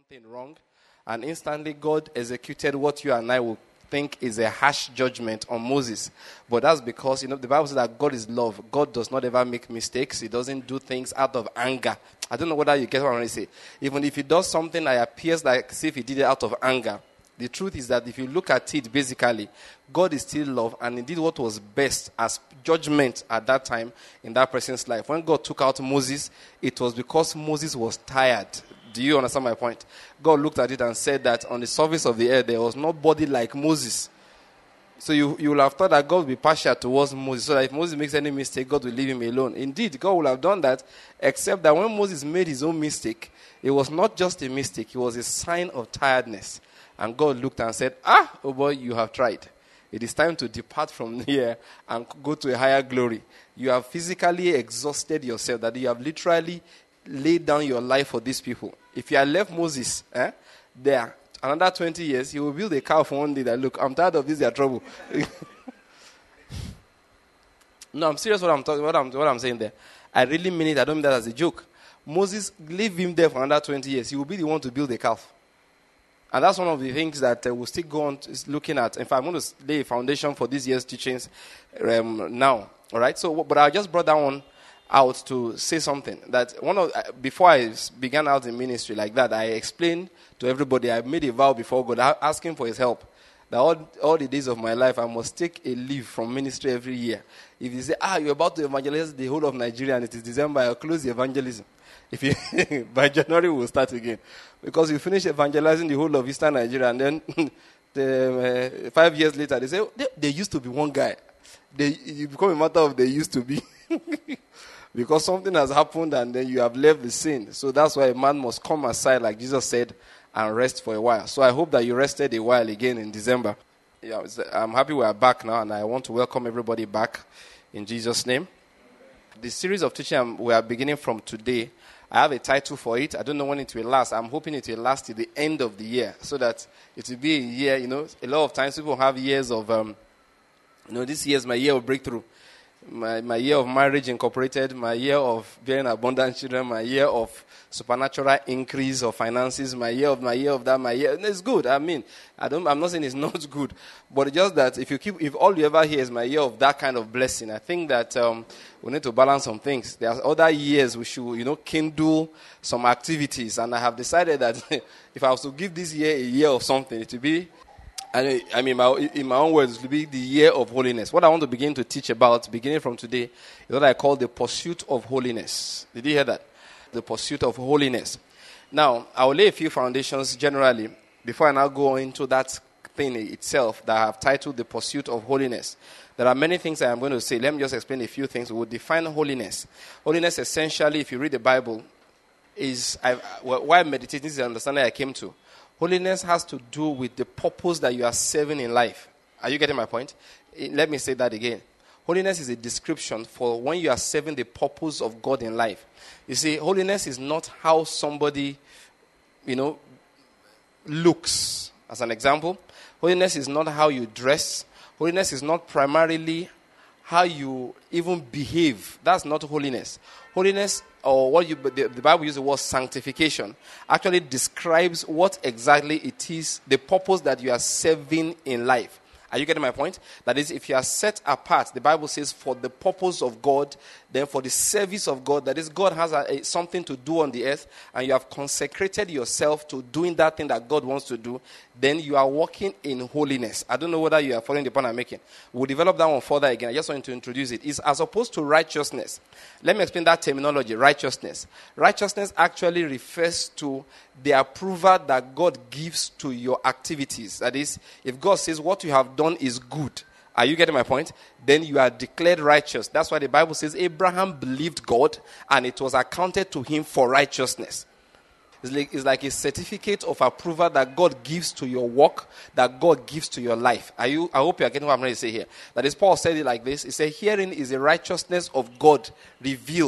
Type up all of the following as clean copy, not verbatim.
something wrong, and instantly God executed what you and I will think is a harsh judgment on Moses. But that's because, the Bible says that God is love. God does not ever make mistakes. He doesn't do things out of anger. I don't know whether you get what I'm trying to say. Even if he does something that appears like as if he did it out of anger, the truth is that if you look at it basically, God is still love, and he did what was best as judgment at that time in that person's life. When God took out Moses, it was because Moses was tired. Do you understand my point? God looked at it and said that on the surface of the earth, there was nobody like Moses. So you will have thought that God will be partial towards Moses, so that if Moses makes any mistake, God will leave him alone. Indeed, God will have done that, except that when Moses made his own mistake, it was not just a mistake, it was a sign of tiredness. And God looked and said, oh boy, you have tried. It is time to depart from here and go to a higher glory. You have physically exhausted yourself, that you have literally laid down your life for these people. If you had left Moses there, another 20 years, he will build a calf one day that, look, I'm tired of this, their trouble. No, I'm serious what I'm saying there. I really mean it. I don't mean that as a joke. Moses, leave him there for another 20 years. He will be the one to build a calf. And that's one of the things that we'll still go on looking at. In fact, I'm going to lay a foundation for this year's teachings now. All right? So, but I just brought that one out to say something. That before I began out in ministry like that, I explained to everybody, I made a vow before God, asking for his help. That all the days of my life, I must take a leave from ministry every year. If you say, you're about to evangelize the whole of Nigeria and it is December, I'll close the evangelism. If you by January, we'll start again. Because you finish evangelizing the whole of Eastern Nigeria, and then 5 years later, they say, there used to be one guy. You become a matter of they used to be. Because something has happened and then you have left the sin. So that's why a man must come aside, like Jesus said, and rest for a while. So I hope that you rested a while again in December. Yeah, I'm happy we are back now, and I want to welcome everybody back in Jesus' name. The series of teaching we are beginning from today, I have a title for it. I don't know when it will last. I'm hoping it will last till the end of the year, so that it will be a year. A lot of times people have years of, this year is my year of breakthrough. My year of marriage incorporated, my year of bearing abundant children, my year of supernatural increase of finances, my year of that, my year. It's good. I mean, I'm not saying it's not good, but it's just that if all you ever hear is my year of that kind of blessing, I think that we need to balance some things. There are other years we should, kindle some activities, and I have decided that if I was to give this year a year of something, it would be, in my own words, it will be the year of holiness. What I want to begin to teach about, beginning from today, is what I call the pursuit of holiness. Did you hear that? The pursuit of holiness. Now, I will lay a few foundations generally before I now go into that thing itself that I have titled the pursuit of holiness. There are many things I am going to say. Let me just explain a few things. We will define holiness. Holiness, essentially, if you read the Bible, why meditating is the understanding I came to. Holiness has to do with the purpose that you are serving in life. Are you getting my point? Let me say that again. Holiness is a description for when you are serving the purpose of God in life. You see, holiness is not how somebody, looks. As an example, holiness is not how you dress. Holiness is not primarily how you even behave. That's not holiness. Holiness, or the Bible uses the word sanctification, actually describes what exactly it is, the purpose that you are serving in life. Are you getting my point? That is, if you are set apart, the Bible says, for the purpose of God, then for the service of God, that is, God has something to do on the earth, and you have consecrated yourself to doing that thing that God wants to do, then you are walking in holiness. I don't know whether you are following the point I'm making. We'll develop that one further again. I just want to introduce it. It's as opposed to righteousness. Let me explain that terminology, righteousness. Righteousness actually refers to the approval that God gives to your activities. That is, if God says what you have done is good, are you getting my point? Then you are declared righteous. That's why the Bible says Abraham believed God and it was accounted to him for righteousness. It's like a certificate of approval that God gives to your work, that God gives to your life. I hope you are getting what I'm trying to say here. That is, Paul said it like this. He said, herein is the righteousness of God revealed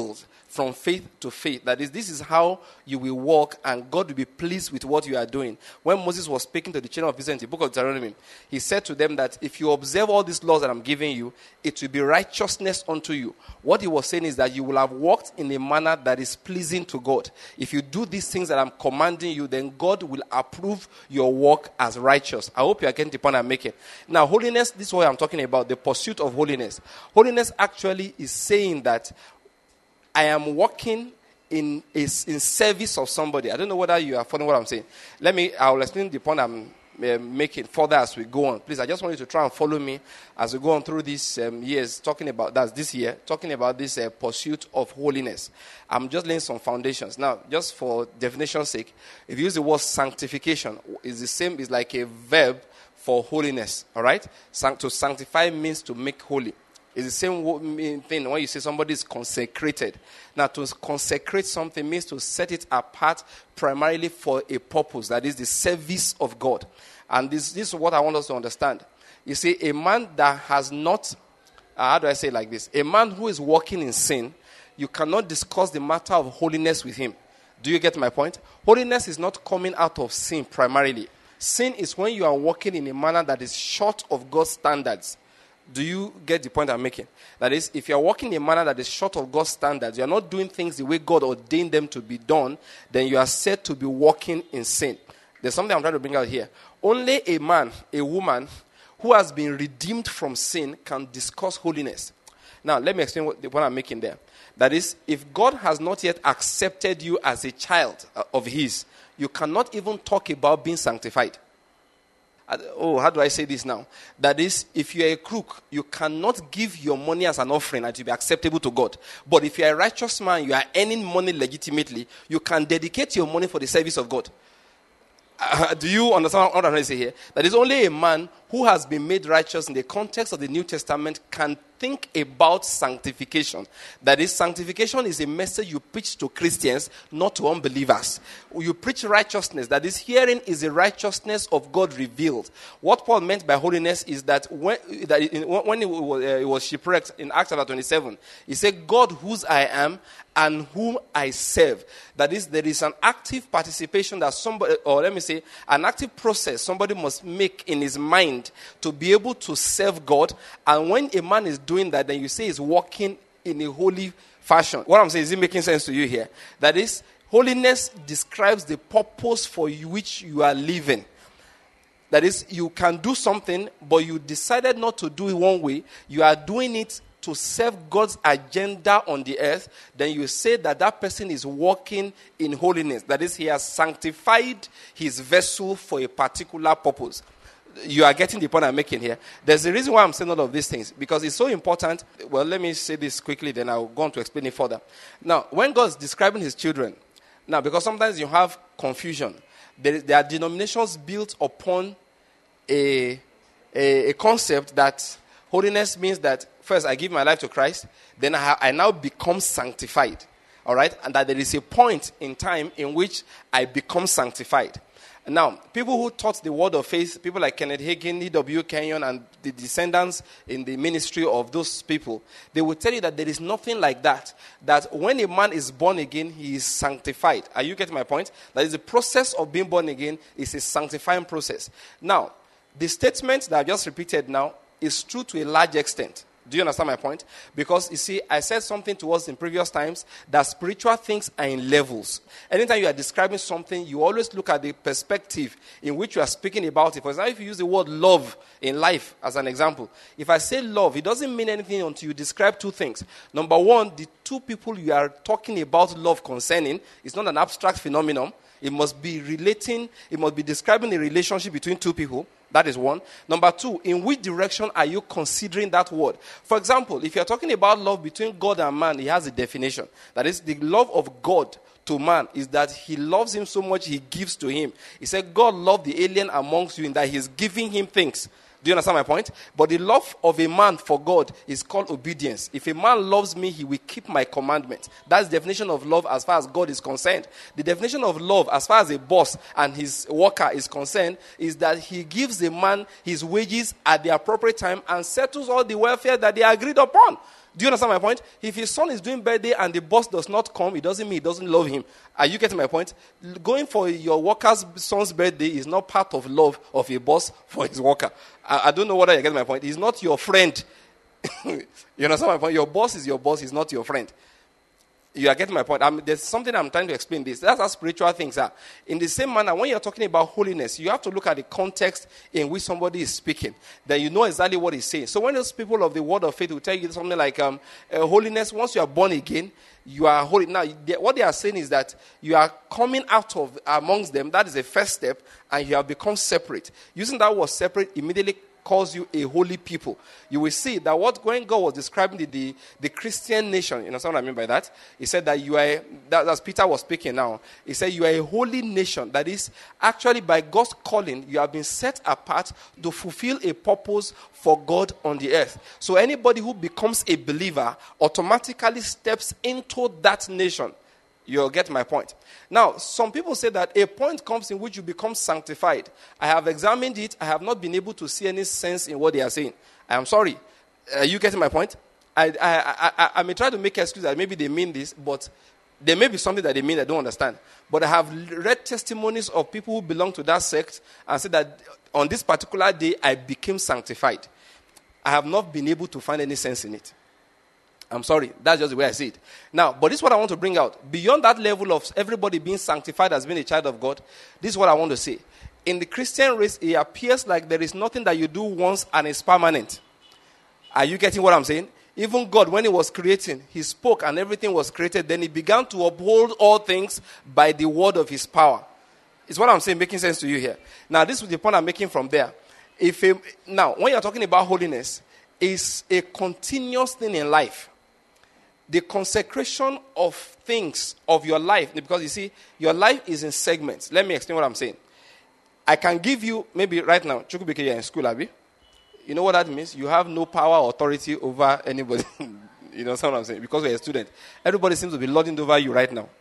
from faith to faith. That is, this is how you will walk and God will be pleased with what you are doing. When Moses was speaking to the children of Israel in the book of Deuteronomy, he said to them that if you observe all these laws that I'm giving you, it will be righteousness unto you. What he was saying is that you will have walked in a manner that is pleasing to God. If you do these things that I'm commanding you, then God will approve your walk as righteous. I hope you are getting the point I'm making. Now, holiness, this is what I'm talking about, the pursuit of holiness. Holiness actually is saying that I am walking in service of somebody. I don't know whether you are following what I'm saying. I'll explain the point I'm making further as we go on. Please, I just want you to try and follow me as we go on through these years, talking about this pursuit of holiness. I'm just laying some foundations. Now, just for definition's sake, if you use the word sanctification, it's the same, it's like a verb for holiness, all right? To sanctify means to make holy. It's the same thing when you say somebody is consecrated. Now, to consecrate something means to set it apart primarily for a purpose, that is the service of God. And this is what I want us to understand. You see, a man that has not, how do I say it like this? A man who is walking in sin, you cannot discuss the matter of holiness with him. Do you get my point? Holiness is not coming out of sin primarily. Sin is when you are walking in a manner that is short of God's standards. Do you get the point I'm making? That is, if you are walking in a manner that is short of God's standards, you are not doing things the way God ordained them to be done, then you are said to be walking in sin. There's something I'm trying to bring out here. Only a man, a woman, who has been redeemed from sin can discuss holiness. Now, let me explain what I'm making there. That is, if God has not yet accepted you as a child of his, you cannot even talk about being sanctified. How do I say this now? That is, if you are a crook, you cannot give your money as an offering and to be acceptable to God. But if you are a righteous man, you are earning money legitimately, you can dedicate your money for the service of God. Do you understand what I'm trying to say here? That is, only a man who has been made righteous in the context of the New Testament can think about sanctification. That is, sanctification is a message you preach to Christians, not to unbelievers. You preach righteousness. That is, herein is the righteousness of God revealed. What Paul meant by holiness is that when he was shipwrecked in Acts chapter 27, he said, God whose I am and whom I serve. That is, there is an active participation that somebody, or let me say, an active process somebody must make in his mind to be able to serve God. And when a man is doing that, then you say he's walking in a holy fashion. What I'm saying, is it making sense to you here? That is, holiness describes the purpose for which you are living. That is, you can do something, but you decided not to do it one way. You are doing it to serve God's agenda on the earth. Then you say that person is walking in holiness. That is, he has sanctified his vessel for a particular purpose. You are getting the point I'm making here. There's a reason why I'm saying all of these things, because it's so important. Well, let me say this quickly, then I'll go on to explain it further. Now, when God's describing his children, now, because sometimes you have confusion, there are denominations built upon a concept that holiness means that first I give my life to Christ, then I now become sanctified. All right? And that there is a point in time in which I become sanctified. Now, people who taught the word of faith, people like Kenneth Hagin, E.W. Kenyon, and the descendants in the ministry of those people, they will tell you that there is nothing like that. That when a man is born again, he is sanctified. Are you getting my point? That is, the process of being born again is a sanctifying process. Now, the statement that I just repeated now is true to a large extent. Do you understand my point? Because, you see, I said something to us in previous times that spiritual things are in levels. Anytime you are describing something, you always look at the perspective in which you are speaking about it. For example, if you use the word love in life as an example, if I say love, it doesn't mean anything until you describe two things. Number one, the two people you are talking about love concerning is not an abstract phenomenon. It must be describing a relationship between two people. That is one. Number two, in which direction are you considering that word? For example, if you're talking about love between God and man, he has a definition. That is, the love of God to man is that he loves him so much he gives to him. He said, God loved the alien amongst you in that he's giving him things. Do you understand my point? But the love of a man for God is called obedience. If a man loves me, he will keep my commandments. That's the definition of love as far as God is concerned. The definition of love as far as a boss and his worker is concerned is that he gives a man his wages at the appropriate time and settles all the welfare that they agreed upon. Do you understand my point? If his son is doing birthday and the boss does not come, it doesn't mean he doesn't love him. Are you getting my point? Going for your worker's son's birthday is not part of love of a boss for his worker. I don't know whether you get my point. He's not your friend. You understand my point? Your boss is your boss. He's not your friend. You are getting my point. There's something I'm trying to explain this. That's how spiritual things are. In the same manner, when you're talking about holiness, you have to look at the context in which somebody is speaking. Then you know exactly what he's saying. So when those people of the word of faith will tell you something like holiness, once you are born again, you are holy. Now, what they are saying is that you are coming out of amongst them. That is the first step, and you have become separate. Using that word separate immediately calls you a holy people. You will see that when God was describing the Christian nation, you know what I mean by that? He said that you are, as Peter was speaking now, he said you are a holy nation. That is, actually by God's calling, you have been set apart to fulfill a purpose for God on the earth. So anybody who becomes a believer automatically steps into that nation. You'll get my point. Now, some people say that a point comes in which you become sanctified. I have examined it. I have not been able to see any sense in what they are saying. I am sorry. Are you getting my point? I may try to make excuses that maybe they mean this, but there may be something that they mean I don't understand. But I have read testimonies of people who belong to that sect and said that on this particular day, I became sanctified. I have not been able to find any sense in it. I'm sorry. That's just the way I see it. Now, but this is what I want to bring out. Beyond that level of everybody being sanctified as being a child of God, this is what I want to say. In the Christian race, it appears like there is nothing that you do once and it's permanent. Are you getting what I'm saying? Even God, when he was creating, he spoke and everything was created. Then he began to uphold all things by the word of his power. Is what I'm saying making sense to you here? Now, this is the point I'm making from there. Now, when you're talking about holiness, it's a continuous thing in life. The consecration of things of your life, because you see, your life is in segments. Let me explain what I'm saying. I can give you, maybe right now, Chukwubike, you're in school, Abi. You know what that means? You have no power or authority over anybody. You know what I'm saying? Because you're a student. Everybody seems to be lording over you right now.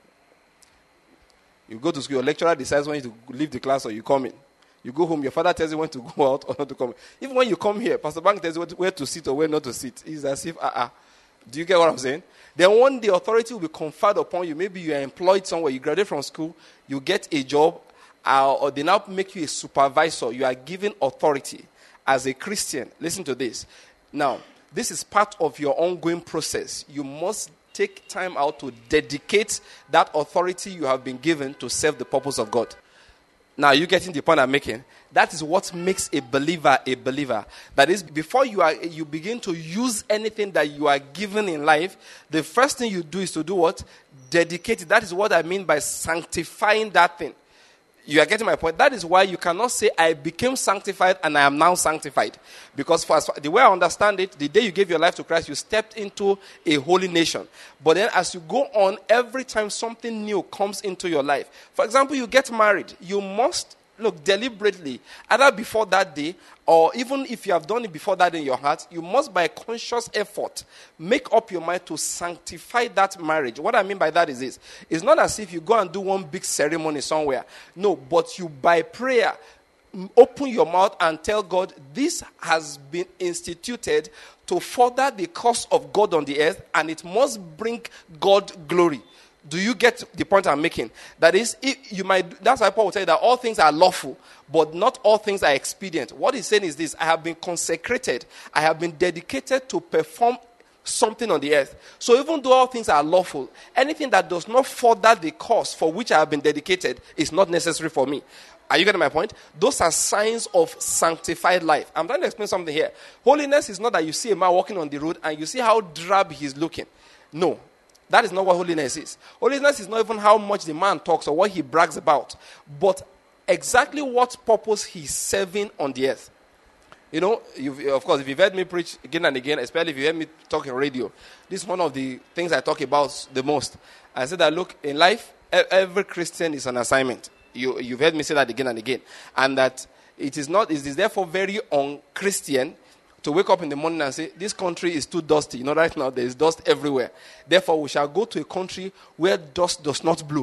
You go to school, your lecturer decides when to leave the class or you come in. You go home, your father tells you when to go out or not to come in. Even when you come here, Pastor Bank tells you where to sit or where not to sit. It's as if, Do you get what I'm saying? Then one day authority will be conferred upon you. Maybe you are employed somewhere, you graduate from school, you get a job, or they now make you a supervisor. You are given authority as a Christian. Listen to this. Now, this is part of your ongoing process. You must take time out to dedicate that authority you have been given to serve the purpose of God. Now, you getting the point I'm making? That is what makes a believer a believer. That is, before you begin to use anything that you are given in life, the first thing you do is to do what? Dedicate it. That is what I mean by sanctifying that thing. You are getting my point? That is why you cannot say, I became sanctified and I am now sanctified. Because the way I understand it, the day you gave your life to Christ, you stepped into a holy nation. But then as you go on, every time something new comes into your life. For example, you get married. You must look deliberately, either before that day or even if you have done it before that in your heart, you must by conscious effort make up your mind to sanctify that marriage. What I mean by that is this. It's not as if you go and do one big ceremony somewhere. No, but you by prayer open your mouth and tell God, this has been instituted to further the cause of God on the earth and it must bring God glory. Do you get the point I'm making? That is, that's why Paul will tell you that all things are lawful, but not all things are expedient. What he's saying is this: I have been consecrated, I have been dedicated to perform something on the earth. So even though all things are lawful, anything that does not further the cause for which I have been dedicated is not necessary for me. Are you getting my point? Those are signs of sanctified life. I'm trying to explain something here. Holiness is not that you see a man walking on the road and you see how drab he's looking. No. That is not what holiness is. Holiness is not even how much the man talks or what he brags about, but exactly what purpose he's serving on the earth. You know, of course, if you've heard me preach again and again, especially if you heard me talk on radio, this is one of the things I talk about the most. I said that, look, in life, every Christian is an assignment. You've heard me say that again and again. And that it is therefore very un-Christian to wake up in the morning and say, this country is too dusty. You know, right now there is dust everywhere. Therefore, we shall go to a country where dust does not blow.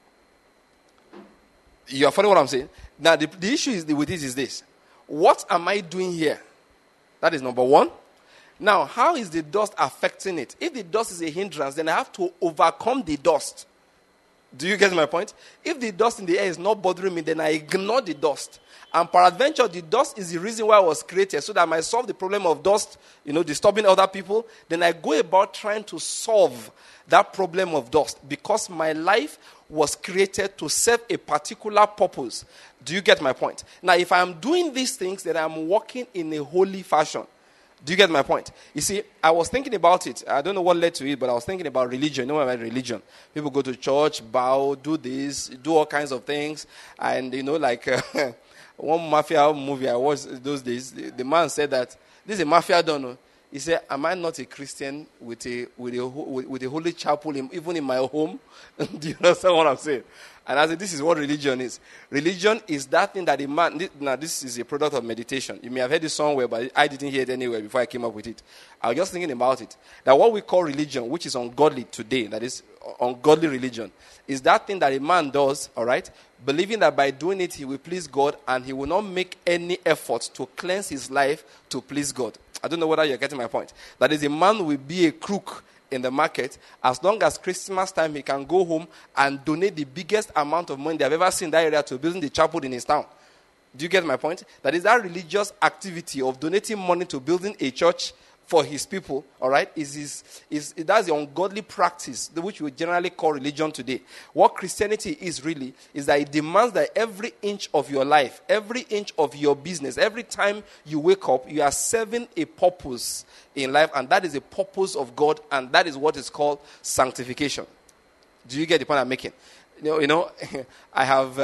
You are following what I'm saying? Now, the issue with this is this. What am I doing here? That is number one. Now, how is the dust affecting it? If the dust is a hindrance, then I have to overcome the dust. Do you get my point? If the dust in the air is not bothering me, then I ignore the dust. And peradventure, the dust is the reason why I was created, so that I might solve the problem of dust, disturbing other people. Then I go about trying to solve that problem of dust, because my life was created to serve a particular purpose. Do you get my point? Now, if I am doing these things, then I'm walking in a holy fashion. Do you get my point? You see, I was thinking about it. I don't know what led to it, but I was thinking about religion. You know about religion? People go to church, bow, do this, do all kinds of things. And, one mafia movie I watched those days, the man said that, this is a mafia don. He said, am I not a Christian with a holy chapel even in my home? Do you understand what I'm saying? And I said, this is what religion is. Religion is that thing that a man... Now, this is a product of meditation. You may have heard it somewhere, but I didn't hear it anywhere before I came up with it. I was just thinking about it. That what we call religion, which is ungodly today, that is ungodly religion, is that thing that a man does, all right, believing that by doing it, he will please God, and he will not make any effort to cleanse his life to please God. I don't know whether you're getting my point. That is, a man will be a crook in the market. As long as Christmas time, he can go home and donate the biggest amount of money they've ever seen in that area to building the chapel in his town. Do you get my point? That is, that religious activity of donating money to building a church for his people, all right, that's the ungodly practice, which we generally call religion today. What Christianity is really is that it demands that every inch of your life, every inch of your business, every time you wake up, you are serving a purpose in life, and that is a purpose of God, and that is what is called sanctification. Do you get the point I'm making? I have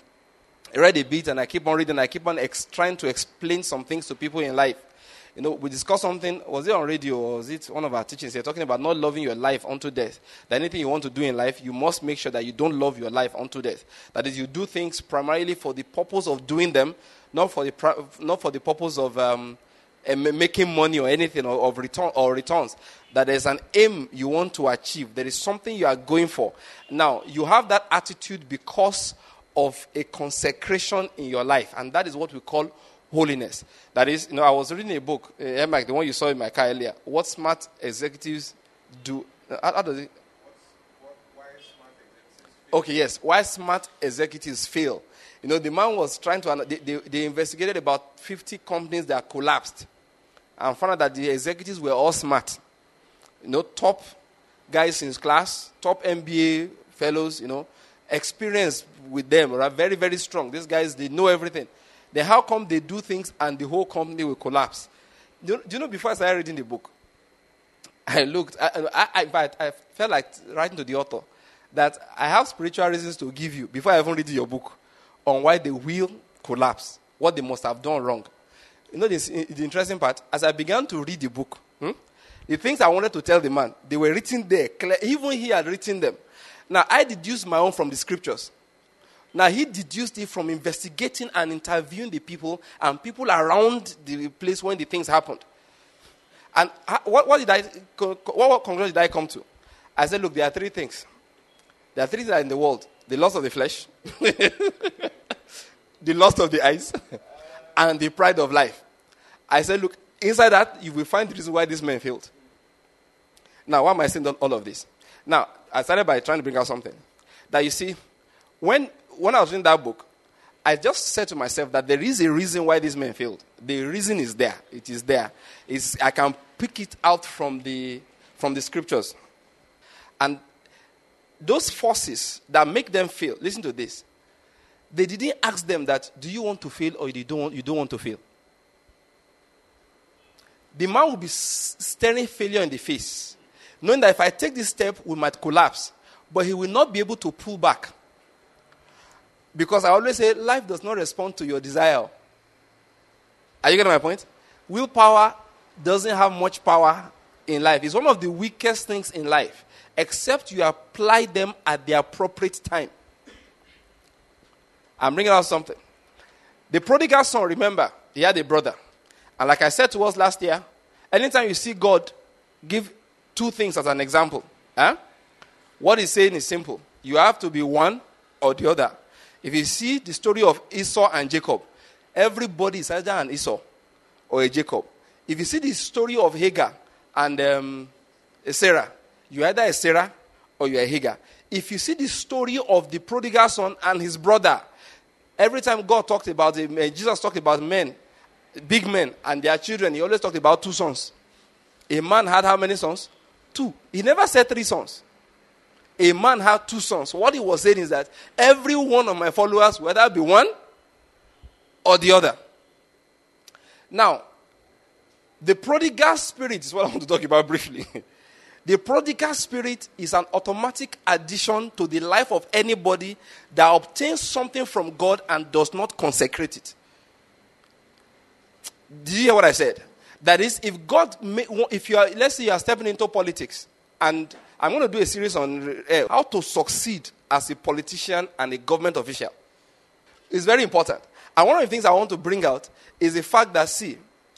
read a bit, and I keep on reading, I keep on trying to explain some things to people in life. We discussed something, was it on radio or was it one of our teachings here, talking about not loving your life unto death. That anything you want to do in life, you must make sure that you don't love your life unto death. That is, you do things primarily for the purpose of doing them, not for the purpose of making money or anything, or of returns. That there's an aim you want to achieve. There is something you are going for. Now, you have that attitude because of a consecration in your life, and that is what we call holiness. That is, I was reading a book, Mike, the one you saw in my car earlier. What smart executives do. How does it? Why smart executives fail? Okay, yes. Why smart executives fail. The man was trying to. They investigated about 50 companies that collapsed, and found out that the executives were all smart. Top guys in his class, top MBA fellows. Experience with them, right? Very, very strong. These guys, they know everything. Then how come they do things and the whole company will collapse? Do you know, before I started reading the book, I looked, I felt like writing to the author that I have spiritual reasons to give you before I even read your book on why they will collapse, what they must have done wrong. The interesting part, as I began to read the book, the things I wanted to tell the man, they were written there. Even he had written them. Now, I deduced my own from the scriptures. Now, he deduced it from investigating and interviewing the people and people around the place when the things happened. And what conclusion did I come to? I said, look, there are three things. There are three things that are in the world. The lust of the flesh, the lust of the eyes, and the pride of life. I said, look, inside that, you will find the reason why this man failed. Now, why am I saying all of this? Now, I started by trying to bring out something. That you see, when I was reading that book, I just said to myself that there is a reason why this man failed. The reason is there. It is there. I can pick it out from the scriptures. And those forces that make them fail, listen to this. They didn't ask them that, do you want to fail or you don't want to fail? The man will be staring failure in the face, knowing that if I take this step, we might collapse. But he will not be able to pull back. Because I always say, life does not respond to your desire. Are you getting my point? Willpower doesn't have much power in life. It's one of the weakest things in life, except you apply them at the appropriate time. I'm bringing out something. The prodigal son, remember, he had a brother. And like I said to us last year, anytime you see God give two things as an example, what he's saying is simple. You have to be one or the other. If you see the story of Esau and Jacob, everybody is either an Esau or a Jacob. If you see the story of Hagar and Sarah, you're either a Sarah or you're a Hagar. If you see the story of the prodigal son and his brother, every time God talked about it, Jesus talked about men, big men and their children, he always talked about 2 sons. A man had how many sons? 2. He never said 3 sons. A man had 2 sons. What he was saying is that every one of my followers, whether it be one or the other. Now, the prodigal spirit is what I want to talk about briefly. The prodigal spirit is an automatic addition to the life of anybody that obtains something from God and does not consecrate it. Did you hear what I said? That is, if you are, let's say you are stepping into politics, and I'm going to do a series on how to succeed as a politician and a government official. It's very important. And one of the things I want to bring out is the fact that, see,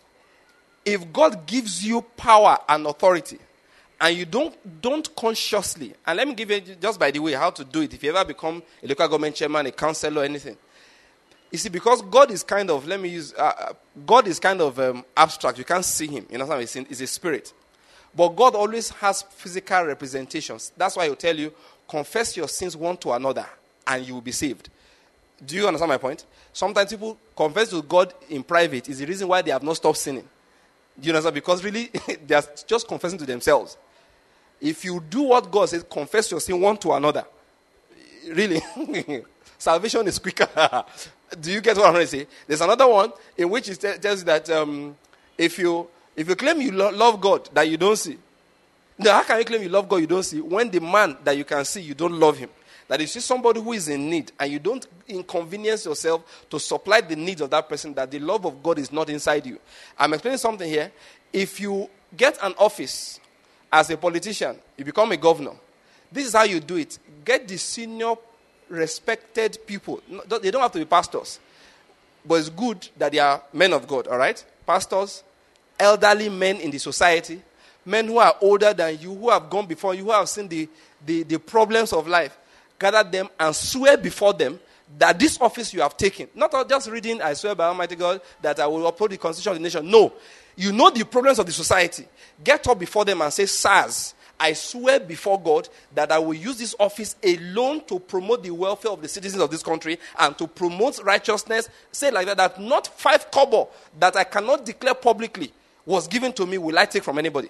if God gives you power and authority, and you don't consciously, and let me give you, just by the way, how to do it. If you ever become a local government chairman, a councillor, or anything. You see, because God is kind of, God is kind of abstract. You can't see him. You know, he's a spirit. But God always has physical representations. That's why he'll tell you, confess your sins one to another, and you will be saved. Do you understand my point? Sometimes people confess to God in private is the reason why they have not stopped sinning. Do you understand? Because really, they are just confessing to themselves. If you do what God says, confess your sin one to another. Really, salvation is quicker. Do you get what I'm trying to say? There's another one in which it tells you that if you claim you love God that you don't see, now how can you claim you love God you don't see when the man that you can see, you don't love him? That you see somebody who is in need and you don't inconvenience yourself to supply the needs of that person, that the love of God is not inside you. I'm explaining something here. If you get an office as a politician, you become a governor, this is how you do it. Get the senior respected people. They don't have to be pastors. But it's good that they are men of God, all right? Pastors, elderly men in the society, men who are older than you, who have gone before you, who have seen the problems of life. Gather them and swear before them that this office you have taken, not just reading, I swear by Almighty God that I will uphold the constitution of the nation. No. You know the problems of the society. Get up before them and say, sirs, I swear before God that I will use this office alone to promote the welfare of the citizens of this country and to promote righteousness. Say like that not 5 kobo that I cannot declare publicly was given to me will I take from anybody.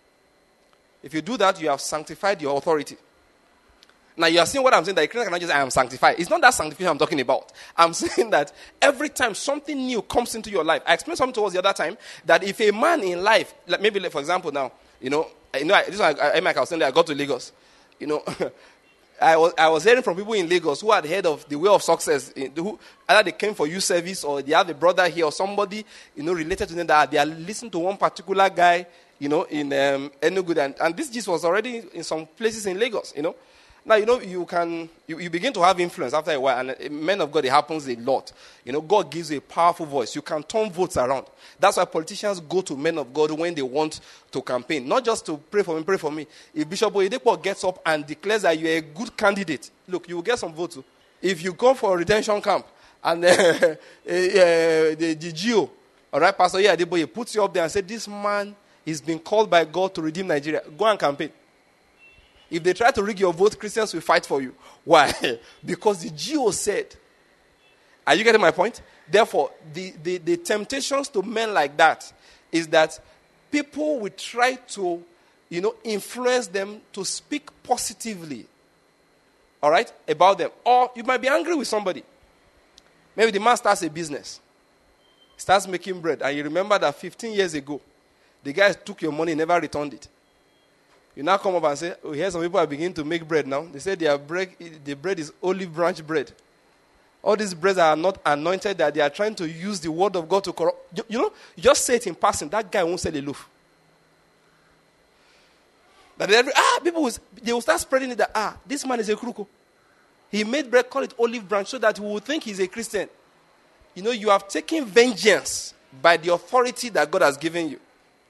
If you do that, you have sanctified your authority. Now you are seeing what I'm saying, that a Christian cannot just say, I am sanctified. It's not that sanctification I'm talking about. I'm saying that every time something new comes into your life, I explained something towards the other time, that if a man in life, like maybe for example now, this one I was saying that I got to Lagos. I was hearing from people in Lagos who had heard of the way of success, who either they came for youth service or they have a brother here or somebody, related to them, that they are listening to one particular guy, in Enugu, and this just was already in some places in Lagos, Now, you begin to have influence after a while, and men of God, it happens a lot. God gives you a powerful voice. You can turn votes around. That's why politicians go to men of God when they want to campaign. Not just to pray for me. If Bishop Oyedepo gets up and declares that you're a good candidate, look, you will get some votes. If you go for a retention camp, and the GO, all right, Pastor Oyedepo puts you up there and says, this man is being called by God to redeem Nigeria. Go and campaign. If they try to rig your vote, Christians will fight for you. Why? Because the GO said. Are you getting my point? Therefore, the temptations to men like that is that people will try to, influence them to speak positively, all right, about them. Or you might be angry with somebody. Maybe the man starts a business, starts making bread, and you remember that 15 years ago, the guy took your money, never returned it. You now come up and say, here some people are beginning to make bread now. They say the bread is olive branch bread. All these breads are not anointed, that they are trying to use the word of God to corrupt. You just say it in passing. That guy won't sell a loaf. That people will start spreading it that, this man is a kruko. He made bread, call it olive branch, so that we will think he's a Christian. You have taken vengeance by the authority that God has given you.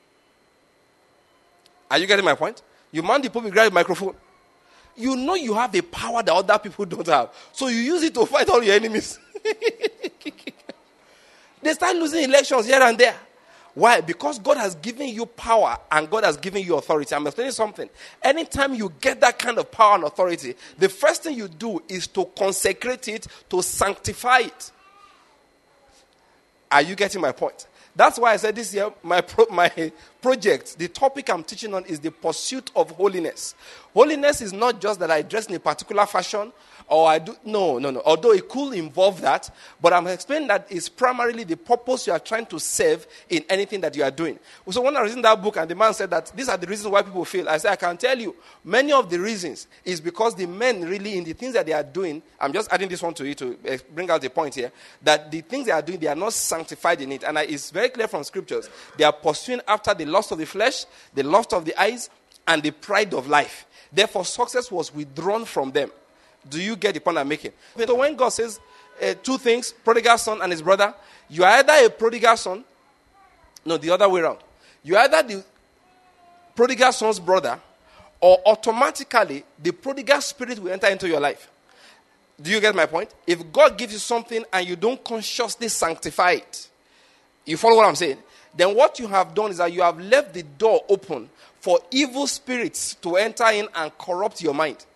Are you getting my point? You man the Pope, grab the microphone. You have a power that other people don't have. So you use it to fight all your enemies. They start losing elections here and there. Why? Because God has given you power and God has given you authority. I'm explaining something. Anytime you get that kind of power and authority, the first thing you do is to consecrate it, to sanctify it. Are you getting my point? That's why I said this year, my project, the topic I'm teaching on is the pursuit of holiness. Holiness is not just that I dress in a particular fashion or I do, no. Although it could involve that, but I'm explaining that it's primarily the purpose you are trying to serve in anything that you are doing. So when I was reading that book and the man said that these are the reasons why people fail, I said, I can tell you, many of the reasons is because the men really in the things that they are doing, I'm just adding this one to you to bring out the point here, that the things they are doing, they are not sanctified in it. And it's very clear from scriptures. They are pursuing after the lust of the flesh, the lust of the eyes, and the pride of life. Therefore, success was withdrawn from them. Do you get the point I'm making? So when God says two things, prodigal son and his brother, you are either a prodigal son, no, the other way around. You are either the prodigal son's brother, or automatically the prodigal spirit will enter into your life. Do you get my point? If God gives you something and you don't consciously sanctify it, you follow what I'm saying? Then what you have done is that you have left the door open for evil spirits to enter in and corrupt your mind.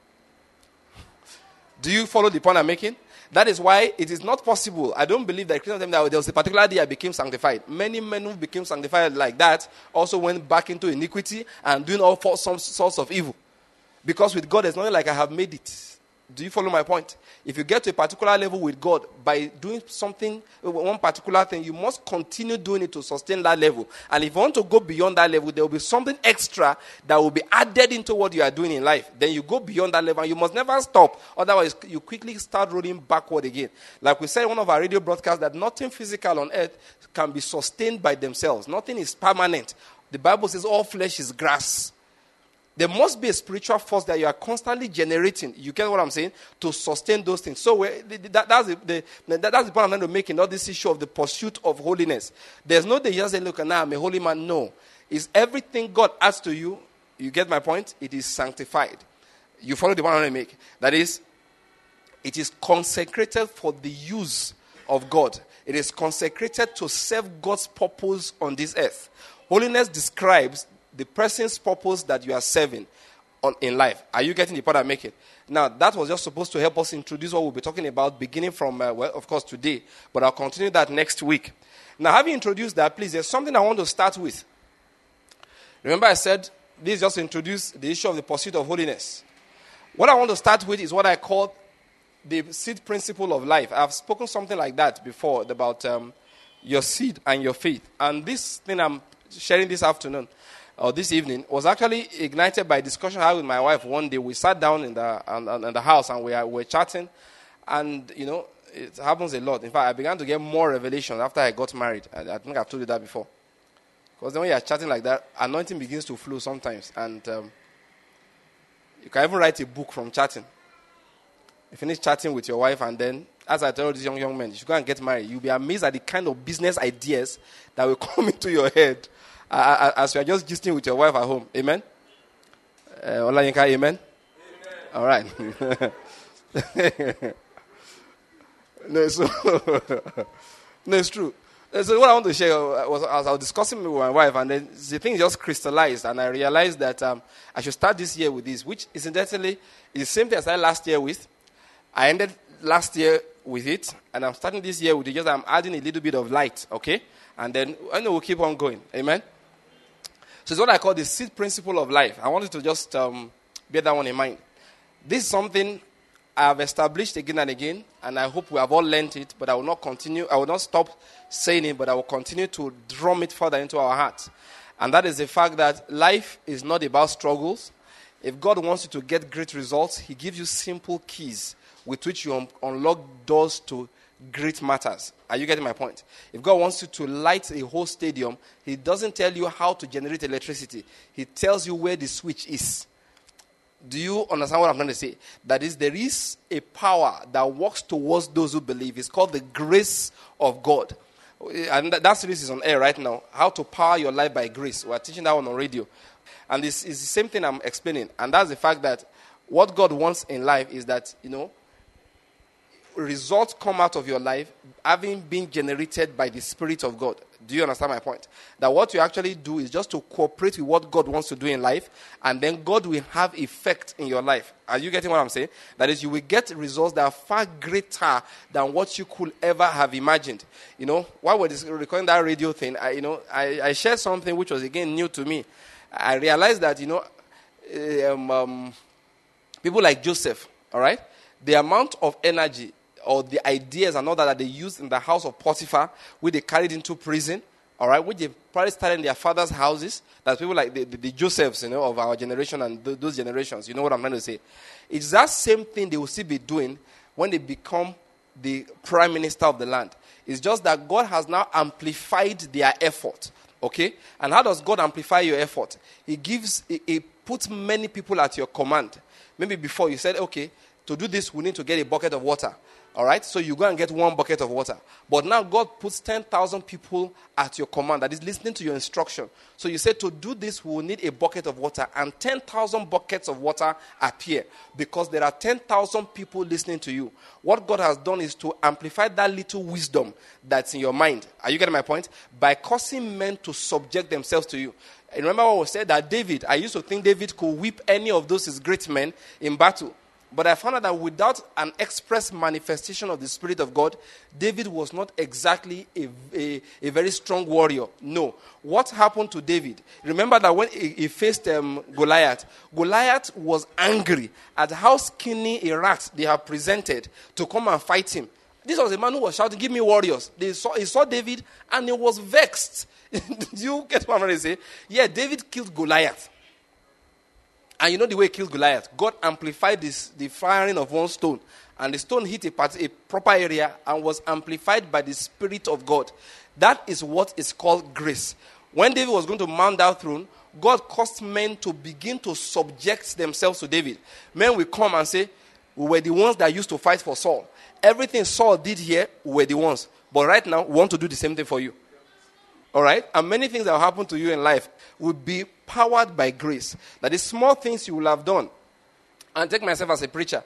Do you follow the point I'm making? That is why it is not possible. I don't believe that Christians that there was a particular day I became sanctified. Many men who became sanctified like that also went back into iniquity and doing all sorts of evil. Because with God, it's not like I have made it. Do you follow my point? If you get to a particular level with God, by doing something, one particular thing, you must continue doing it to sustain that level. And if you want to go beyond that level, there will be something extra that will be added into what you are doing in life. Then you go beyond that level and you must never stop. Otherwise, you quickly start rolling backward again. Like we said in one of our radio broadcasts, that nothing physical on earth can be sustained by themselves. Nothing is permanent. The Bible says all flesh is grass. There must be a spiritual force that you are constantly generating. You get what I'm saying? To sustain those things. So that's the point I'm trying to make in all this issue of the pursuit of holiness. There's no day you just say, look, now I'm a holy man. No. It's everything God adds to you. You get my point? It is sanctified. You follow the point I'm trying to make. That is, it is consecrated for the use of God. It is consecrated to serve God's purpose on this earth. Holiness describes the person's purpose that you are serving in life. Are you getting the point I'm making? Now, that was just supposed to help us introduce what we'll be talking about beginning from, of course, today. But I'll continue that next week. Now, having introduced that, please, there's something I want to start with. Remember I said, this just introduced the issue of the pursuit of holiness. What I want to start with is what I call the seed principle of life. I've spoken something like that before about your seed and your faith. And this thing I'm sharing this afternoon, or this evening, was actually ignited by a discussion I had with my wife one day. We sat down in the house and we were chatting. And, you know, it happens a lot. In fact, I began to get more revelation after I got married. I think I've told you that before. Because then when you're chatting like that, anointing begins to flow sometimes. And you can even write a book from chatting. You finish chatting with your wife and then, as I tell these young men, you should go and get married. You'll be amazed at the kind of business ideas that will come into your head as you are just gisting with your wife at home. Amen? Olayinka, amen? Amen. All right. No, it's true. So what I want to share was, as I was discussing with my wife, and then the thing just crystallized, and I realized that I should start this year with this, which incidentally is the same thing as I started last year with. I ended last year with it, and I'm starting this year with it, just I'm adding a little bit of light, okay? And then I know we'll keep on going. Amen? So it's what I call the seed principle of life. I wanted to just bear that one in mind. This is something I have established again and again, and I hope we have all learned it, but I will not continue. I will not stop saying it, but I will continue to drum it further into our hearts. And that is the fact that life is not about struggles. If God wants you to get great results, He gives you simple keys with which you unlock doors to great matters. Are you getting my point? If God wants you to light a whole stadium, He doesn't tell you how to generate electricity. He tells you where the switch is. Do you understand what I'm trying to say? That is, there is a power that works towards those who believe. It's called the grace of God. And that series is on air right now. How to power your life by grace. We're teaching that one on radio. And this is the same thing I'm explaining. And that's the fact that what God wants in life is that, you know, results come out of your life having been generated by the Spirit of God. Do you understand my point? That what you actually do is just to cooperate with what God wants to do in life, and then God will have effect in your life. Are you getting what I'm saying? That is, you will get results that are far greater than what you could ever have imagined. You know, while we're recording that radio thing, I shared something which was again new to me. I realized that, people like Joseph, all right, the amount of energy or the ideas and all that they used in the house of Potiphar, which they carried into prison, all right, which they probably started in their father's houses. That's people like the Josephs, of our generation and those generations. You know what I'm trying to say? It's that same thing they will still be doing when they become the prime minister of the land. It's just that God has now amplified their effort. Okay? And how does God amplify your effort? He puts many people at your command. Maybe before you said, okay, to do this, we need to get a bucket of water. All right? So you go and get one bucket of water. But now God puts 10,000 people at your command that is listening to your instruction. So you say, to do this, we will need a bucket of water. And 10,000 buckets of water appear because there are 10,000 people listening to you. What God has done is to amplify that little wisdom that's in your mind. Are you getting my point? By causing men to subject themselves to you. And remember what was said that David, I used to think David could whip any of those his great men in battle. But I found out that without an express manifestation of the Spirit of God, David was not exactly a very strong warrior. No. What happened to David? Remember that when he faced Goliath, Goliath was angry at how skinny a rat they have presented to come and fight him. This was a man who was shouting, "Give me warriors." He saw David and he was vexed. Do you get what I'm trying to say? Yeah, David killed Goliath. And you know the way he killed Goliath? God amplified the firing of one stone. And the stone hit a proper area and was amplified by the Spirit of God. That is what is called grace. When David was going to mount that throne, God caused men to begin to subject themselves to David. Men will come and say, "We were the ones that used to fight for Saul. Everything Saul did here, we were the ones. But right now, we want to do the same thing for you." All right? And many things that will happen to you in life will be powered by grace. That is small things you will have done. And take myself as a preacher.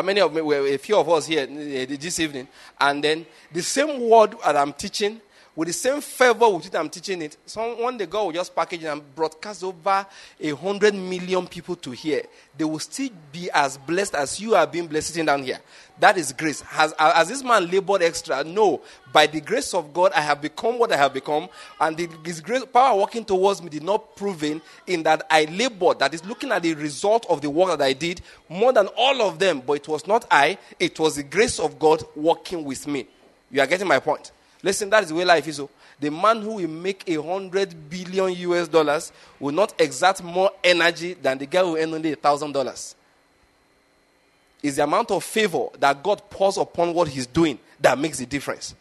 A few of us here this evening. And then the same word that I'm teaching, with the same fervor with which I'm teaching it, one day God will just package it and broadcast over 100 million people to hear. They will still be as blessed as you are being blessed sitting down here. That is grace. Has this man labored extra? No. By the grace of God, I have become what I have become. And his grace, power working towards me did not proven in that I labored. That is looking at the result of the work that I did more than all of them. But it was not I. It was the grace of God working with me. You are getting my point? Listen, that is the way life is. So the man who will make $100 billion US will not exert more energy than the guy who earned only $1,000. It's the amount of favor that God pours upon what he's doing that makes the difference.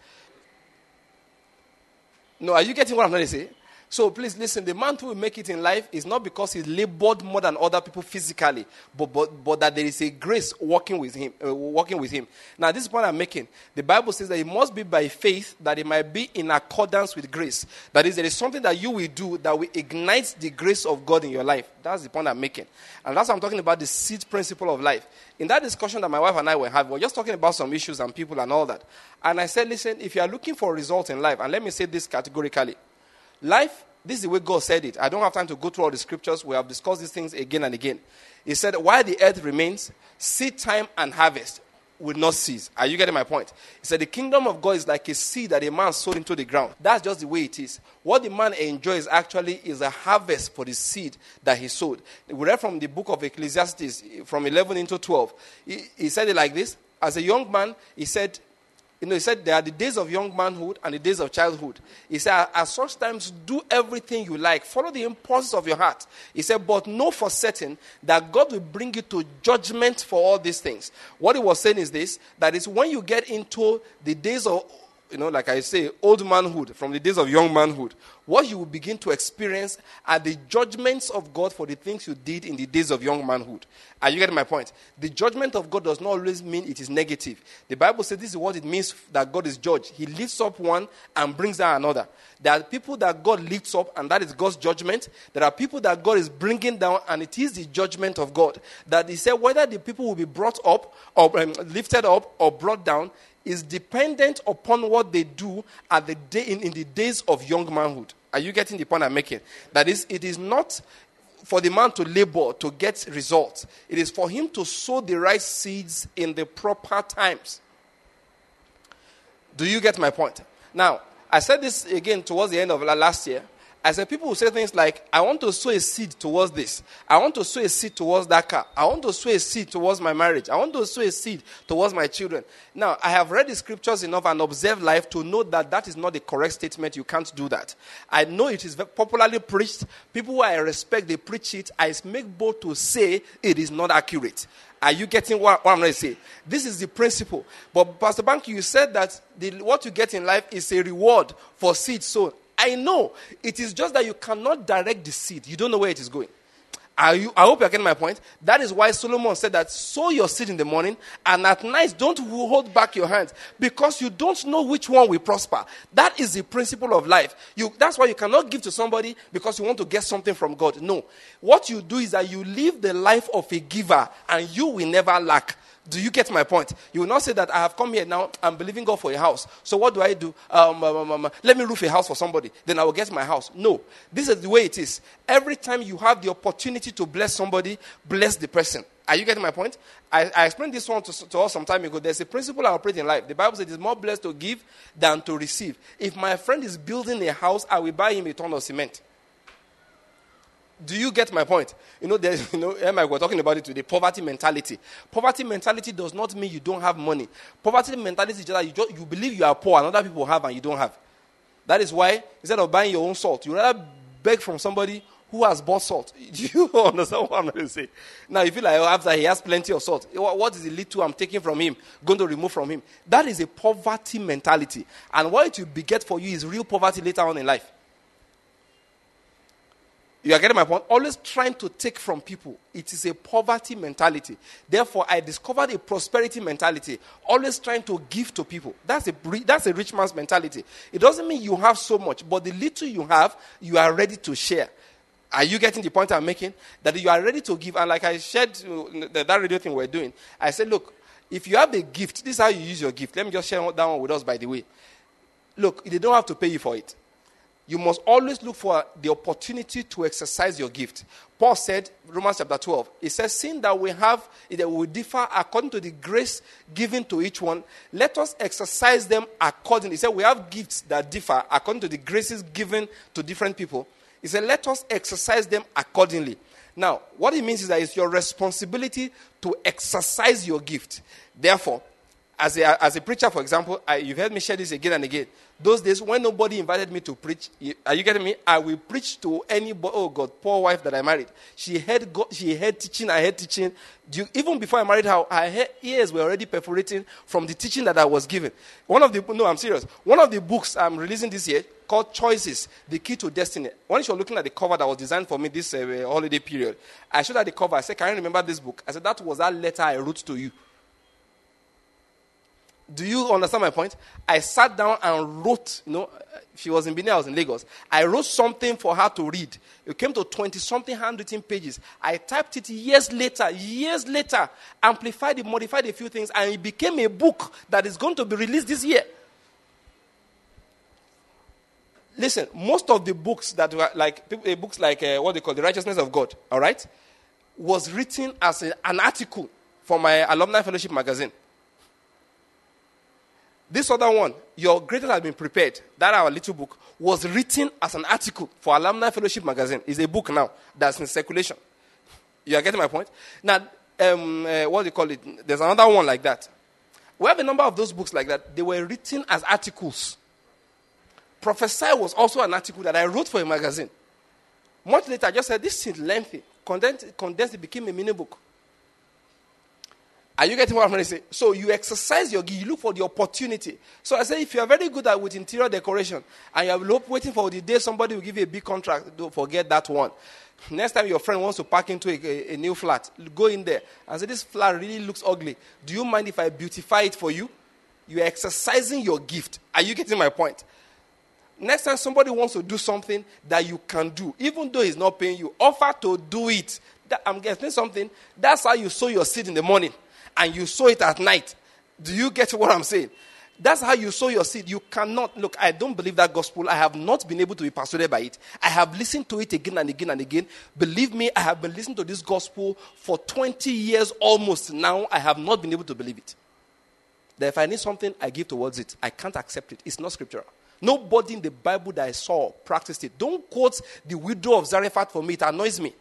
No, are you getting what I'm trying to say? So please listen, the man who will make it in life is not because he labored more than other people physically, but that there is a grace working with him. Now, this is what I'm making. The Bible says that it must be by faith, that it might be in accordance with grace. That is, there is something that you will do that will ignite the grace of God in your life. That's the point I'm making. And that's what I'm talking about, the seed principle of life. In that discussion that my wife and I were having, we were just talking about some issues and people and all that. And I said, listen, if you are looking for a result in life, and let me say this categorically, life, this is the way God said it. I don't have time to go through all the scriptures. We have discussed these things again and again. He said, while the earth remains, seed time and harvest will not cease. Are you getting my point? He said, the kingdom of God is like a seed that a man sowed into the ground. That's just the way it is. What the man enjoys actually is a harvest for the seed that he sowed. We read from the book of Ecclesiastes, from 11 into 12. He said it like this. As a young man, he said, he said there are the days of young manhood and the days of childhood. He said, at such times, do everything you like. Follow the impulses of your heart. He said, but know for certain that God will bring you to judgment for all these things. What he was saying is this, that is when you get into the days of, like I say, old manhood, from the days of young manhood, what you will begin to experience are the judgments of God for the things you did in the days of young manhood. Are you getting my point? The judgment of God does not always mean it is negative. The Bible says this is what it means that God is judge. He lifts up one and brings down another. There are people that God lifts up, and that is God's judgment. There are people that God is bringing down, and it is the judgment of God. That he said whether the people will be brought up, or lifted up, or brought down, is dependent upon what they do at the day in the days of young manhood. Are you getting the point I'm making? That is, it is not for the man to labor to get results. It is for him to sow the right seeds in the proper times. Do you get my point? Now, I said this again towards the end of last year. I said people will say things like, I want to sow a seed towards this. I want to sow a seed towards that car. I want to sow a seed towards my marriage. I want to sow a seed towards my children. Now, I have read the scriptures enough and observed life to know that that is not the correct statement. You can't do that. I know it is popularly preached. People who I respect, they preach it. I make bold to say it is not accurate. Are you getting what I'm going to say? This is the principle. But Pastor Banky, you said that what you get in life is a reward for seed sown. I know. It is just that you cannot direct the seed. You don't know where it is going. I hope you're getting my point. That is why Solomon said that sow your seed in the morning, and at night don't hold back your hands, because you don't know which one will prosper. That is the principle of life. That's why you cannot give to somebody because you want to get something from God. No. What you do is that you live the life of a giver, and you will never lack. Do you get my point? You will not say that I have come here now, I'm believing God for a house. So what do I do? Let me roof a house for somebody. Then I will get my house. No. This is the way it is. Every time you have the opportunity to bless somebody, bless the person. Are you getting my point? I explained this one to us some time ago. There's a principle I operate in life. The Bible says it is more blessed to give than to receive. If my friend is building a house, I will buy him a ton of cement. Do you get my point? Emma, we're talking about it today, poverty mentality. Poverty mentality does not mean you don't have money. Poverty mentality is just that you believe you are poor and other people have and you don't have. That is why, instead of buying your own salt, you rather beg from somebody who has bought salt. Do you understand what I'm going to say? Now, you feel like after he has plenty of salt, what is the little I'm taking from him, going to remove from him? That is a poverty mentality. And what it will beget for you is real poverty later on in life. You are getting my point? Always trying to take from people. It is a poverty mentality. Therefore, I discovered a prosperity mentality. Always trying to give to people. That's a rich man's mentality. It doesn't mean you have so much, but the little you have, you are ready to share. Are you getting the point I'm making? That you are ready to give. And like I shared that radio thing we're doing, I said, look, if you have a gift, this is how you use your gift. Let me just share that one with us, by the way. Look, they don't have to pay you for it. You must always look for the opportunity to exercise your gift. Paul said, Romans chapter 12, he says, seeing that we will differ according to the grace given to each one, let us exercise them accordingly. He said, we have gifts that differ according to the graces given to different people. He said, let us exercise them accordingly. Now, what it means is that it's your responsibility to exercise your gift. Therefore, as a preacher, for example, you've heard me share this again and again. Those days when nobody invited me to preach, are you getting me? I will preach to anybody. Oh God, poor wife that I married. She had teaching, I had teaching. Even before I married her, her ears were already perforating from the teaching that I was given. I'm serious. One of the books I'm releasing this year called Choices, The Key to Destiny. When she was looking at the cover that was designed for me this holiday period, I showed her the cover. I said, can you remember this book? I said, that was that letter I wrote to you. Do you understand my point? I sat down and wrote, she was in Benin, I was in Lagos. I wrote something for her to read. It came to 20-something handwritten pages. I typed it years later, amplified it, modified a few things, and it became a book that is going to be released this year. Listen, most of the books that were books like what they call The Righteousness of God, all right, was written as an article for my Alumni Fellowship magazine. This other one, Your Greatest Has Been Prepared, that our little book, was written as an article for Alumni Fellowship magazine. It's a book now that's in circulation. You are getting my point? Now, what do you call it? There's another one like that. We have a number of those books like that. They were written as articles. Prophesy was also an article that I wrote for a magazine. Much later, I just said, this is lengthy. Condensed, it became a mini book. Are you getting what I'm trying to say? So you exercise your gift, you look for the opportunity. So I say, if you are very good with interior decoration, and you are waiting for the day somebody will give you a big contract, don't forget that one. Next time your friend wants to park into a new flat, go in there and say, this flat really looks ugly. Do you mind if I beautify it for you? You are exercising your gift. Are you getting my point? Next time somebody wants to do something that you can do, even though he's not paying you, offer to do it. I'm getting something. That's how you sow your seed in the morning. And you sow it at night. Do you get what I'm saying? That's how you sow your seed. You cannot. Look, I don't believe that gospel. I have not been able to be persuaded by it. I have listened to it again and again and again. Believe me, I have been listening to this gospel for 20 years almost now. I have not been able to believe it. That if I need something, I give towards it. I can't accept it. It's not scriptural. Nobody in the Bible that I saw practiced it. Don't quote the widow of Zarephath for me. It annoys me.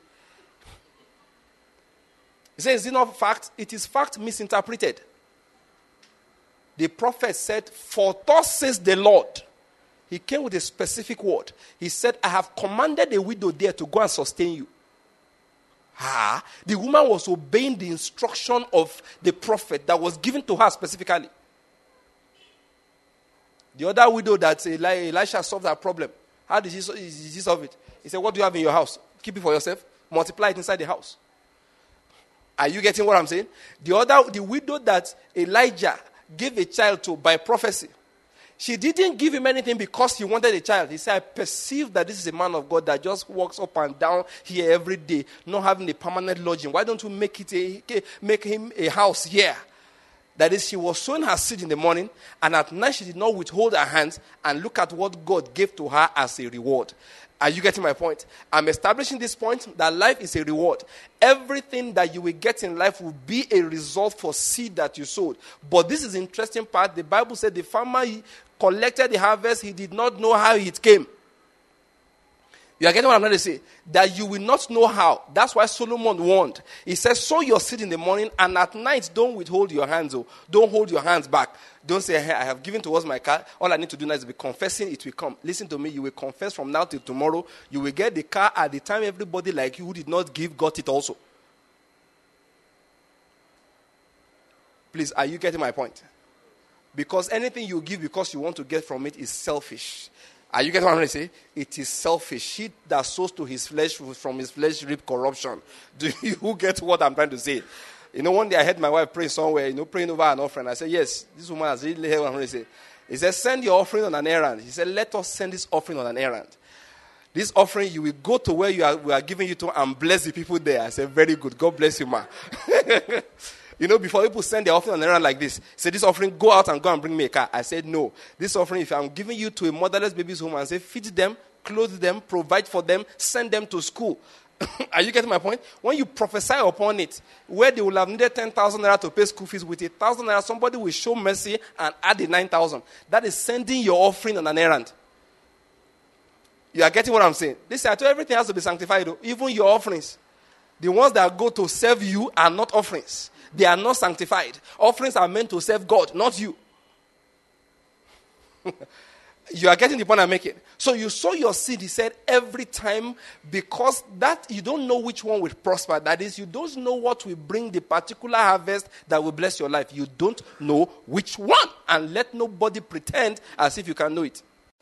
He says, is it not fact? It is fact misinterpreted. The prophet said, for thus says the Lord. He came with a specific word. He said, I have commanded a widow there to go and sustain you. The woman was obeying the instruction of the prophet that was given to her specifically. The other widow that Elisha solved that problem. How did he solve it? He said, what do you have in your house? Keep it for yourself. Multiply it inside the house. Are you getting what I'm saying? The widow that Elijah gave a child to by prophecy. She didn't give him anything because he wanted a child. He said, I perceive that this is a man of God that just walks up and down here every day, not having a permanent lodging. Why don't you make him a house here? That is, she was sowing her seed in the morning, and at night she did not withhold her hands, and look at what God gave to her as a reward. Are you getting my point? I'm establishing this point that life is a reward. Everything that you will get in life will be a result for seed that you sowed. But this is the interesting part. The Bible said the farmer collected the harvest. He did not know how it came. You are getting what I'm trying to say? That you will not know how. That's why Solomon warned. He says, sow your seed in the morning, and at night don't withhold your hands. Don't hold your hands back. Don't say, hey, I have given towards my car. All I need to do now is be confessing, it will come. Listen to me, you will confess from now till tomorrow. You will get the car at the time everybody like you who did not give got it also. Please, are you getting my point? Because anything you give because you want to get from it is selfish. Are you getting what I'm trying to say? It is selfish. He that sows to his flesh from his flesh reap corruption. Do you get what I'm trying to say? You know, one day I heard my wife praying somewhere, praying over an offering. I said, yes, this woman has really heard what I'm trying to say. He said, send your offering on an errand. He said, let us send this offering on an errand. This offering, you will go to where we are giving you to and bless the people there. I said, very good. God bless you, ma. Before people send their offering on an errand like this, say, this offering, go out and bring me a car. I said, no. This offering, if I'm giving you to a motherless baby's home and say, feed them, clothe them, provide for them, send them to school. Are you getting my point? When you prophesy upon it, where they will have needed 10,000 naira to pay school fees, with 1,000 naira, somebody will show mercy and add the 9,000. That is sending your offering on an errand. You are getting what I'm saying? Listen, I told you everything has to be sanctified, even your offerings. The ones that go to serve you are not offerings. They are not sanctified. Offerings are meant to serve God, not you. You are getting the point I'm making. So you sow your seed, he said, every time, because that you don't know which one will prosper. That is, you don't know what will bring the particular harvest that will bless your life. You don't know which one. And let nobody pretend as if you can know it.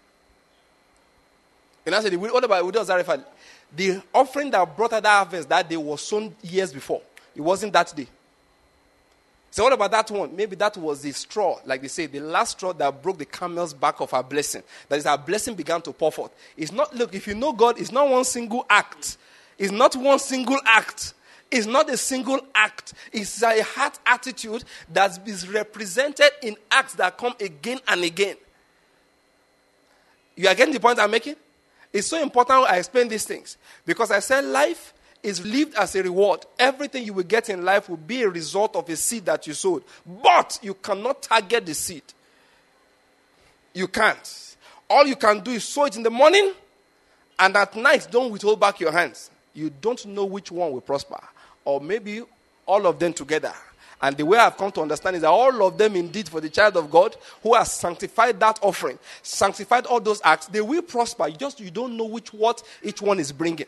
And I said, what about widow Zarephath? The offering that brought her that harvest that day was sown years before. It wasn't that day. So what about that one? Maybe that was the straw, like they say, the last straw that broke the camel's back of our blessing. That is, our blessing began to pour forth. It's not, look, if you know God, it's not one single act. It's not one single act. It's not a single act. It's a heart attitude that is represented in acts that come again and again. You are getting the point I'm making? It's so important I explain these things. Because I said life is lived as a reward. Everything you will get in life will be a result of a seed that you sowed. But you cannot target the seed. You can't. All you can do is sow it in the morning, and at night, don't withhold back your hands. You don't know which one will prosper. Or maybe all of them together. And the way I've come to understand is that all of them indeed for the child of God who has sanctified that offering, sanctified all those acts, they will prosper. You don't know what each one is bringing.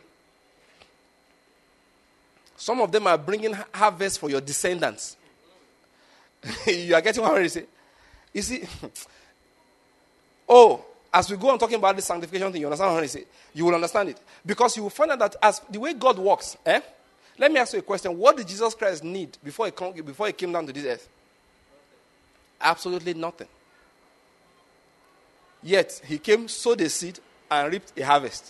Some of them are bringing harvest for your descendants. You are getting what I'm ready to say? You see, as we go on talking about this sanctification thing, you understand what I'm ready to say? You will understand it. Because you will find out that as the way God works, let me ask you a question. What did Jesus Christ need before he came down to this earth? Absolutely nothing. Yet, he came, sowed a seed, and reaped a harvest.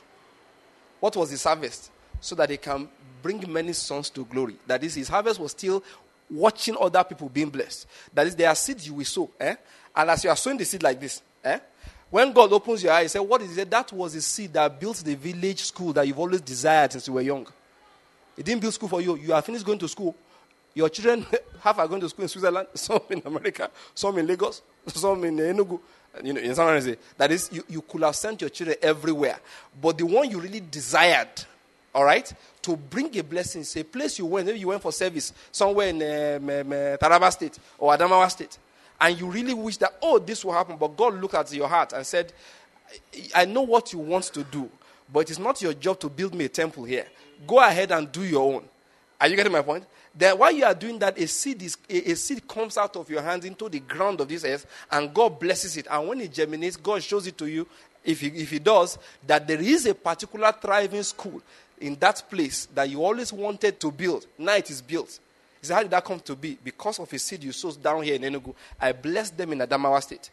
What was his harvest? So that he can bring many sons to glory. That is, his harvest was still watching other people being blessed. That is, there are seeds you will sow. And as you are sowing the seed like this, when God opens your eyes, you say, what is it? That was the seed that built the village school that you've always desired since you were young. It didn't build school for you. You have finished going to school. Your children, half are going to school in Switzerland, some in America, some in Lagos, some in Enugu. In some way, that is, you could have sent your children everywhere. But the one you really desired, all right, to bring a blessing, say, a place you went, maybe you went for service somewhere in Taraba State or Adamawa State, and you really wish that, this will happen, but God looked at your heart and said, I know what you want to do, but it is not your job to build me a temple here. Go ahead and do your own. Are you getting my point? Then while you are doing that, a seed comes out of your hands into the ground of this earth, and God blesses it. And when it germinates, God shows it to you, if he does, that there is a particular thriving school in that place that you always wanted to build. Now it is built. He said, how did that come to be? Because of a seed you sowed down here in Enugu. I blessed them in Adamawa State.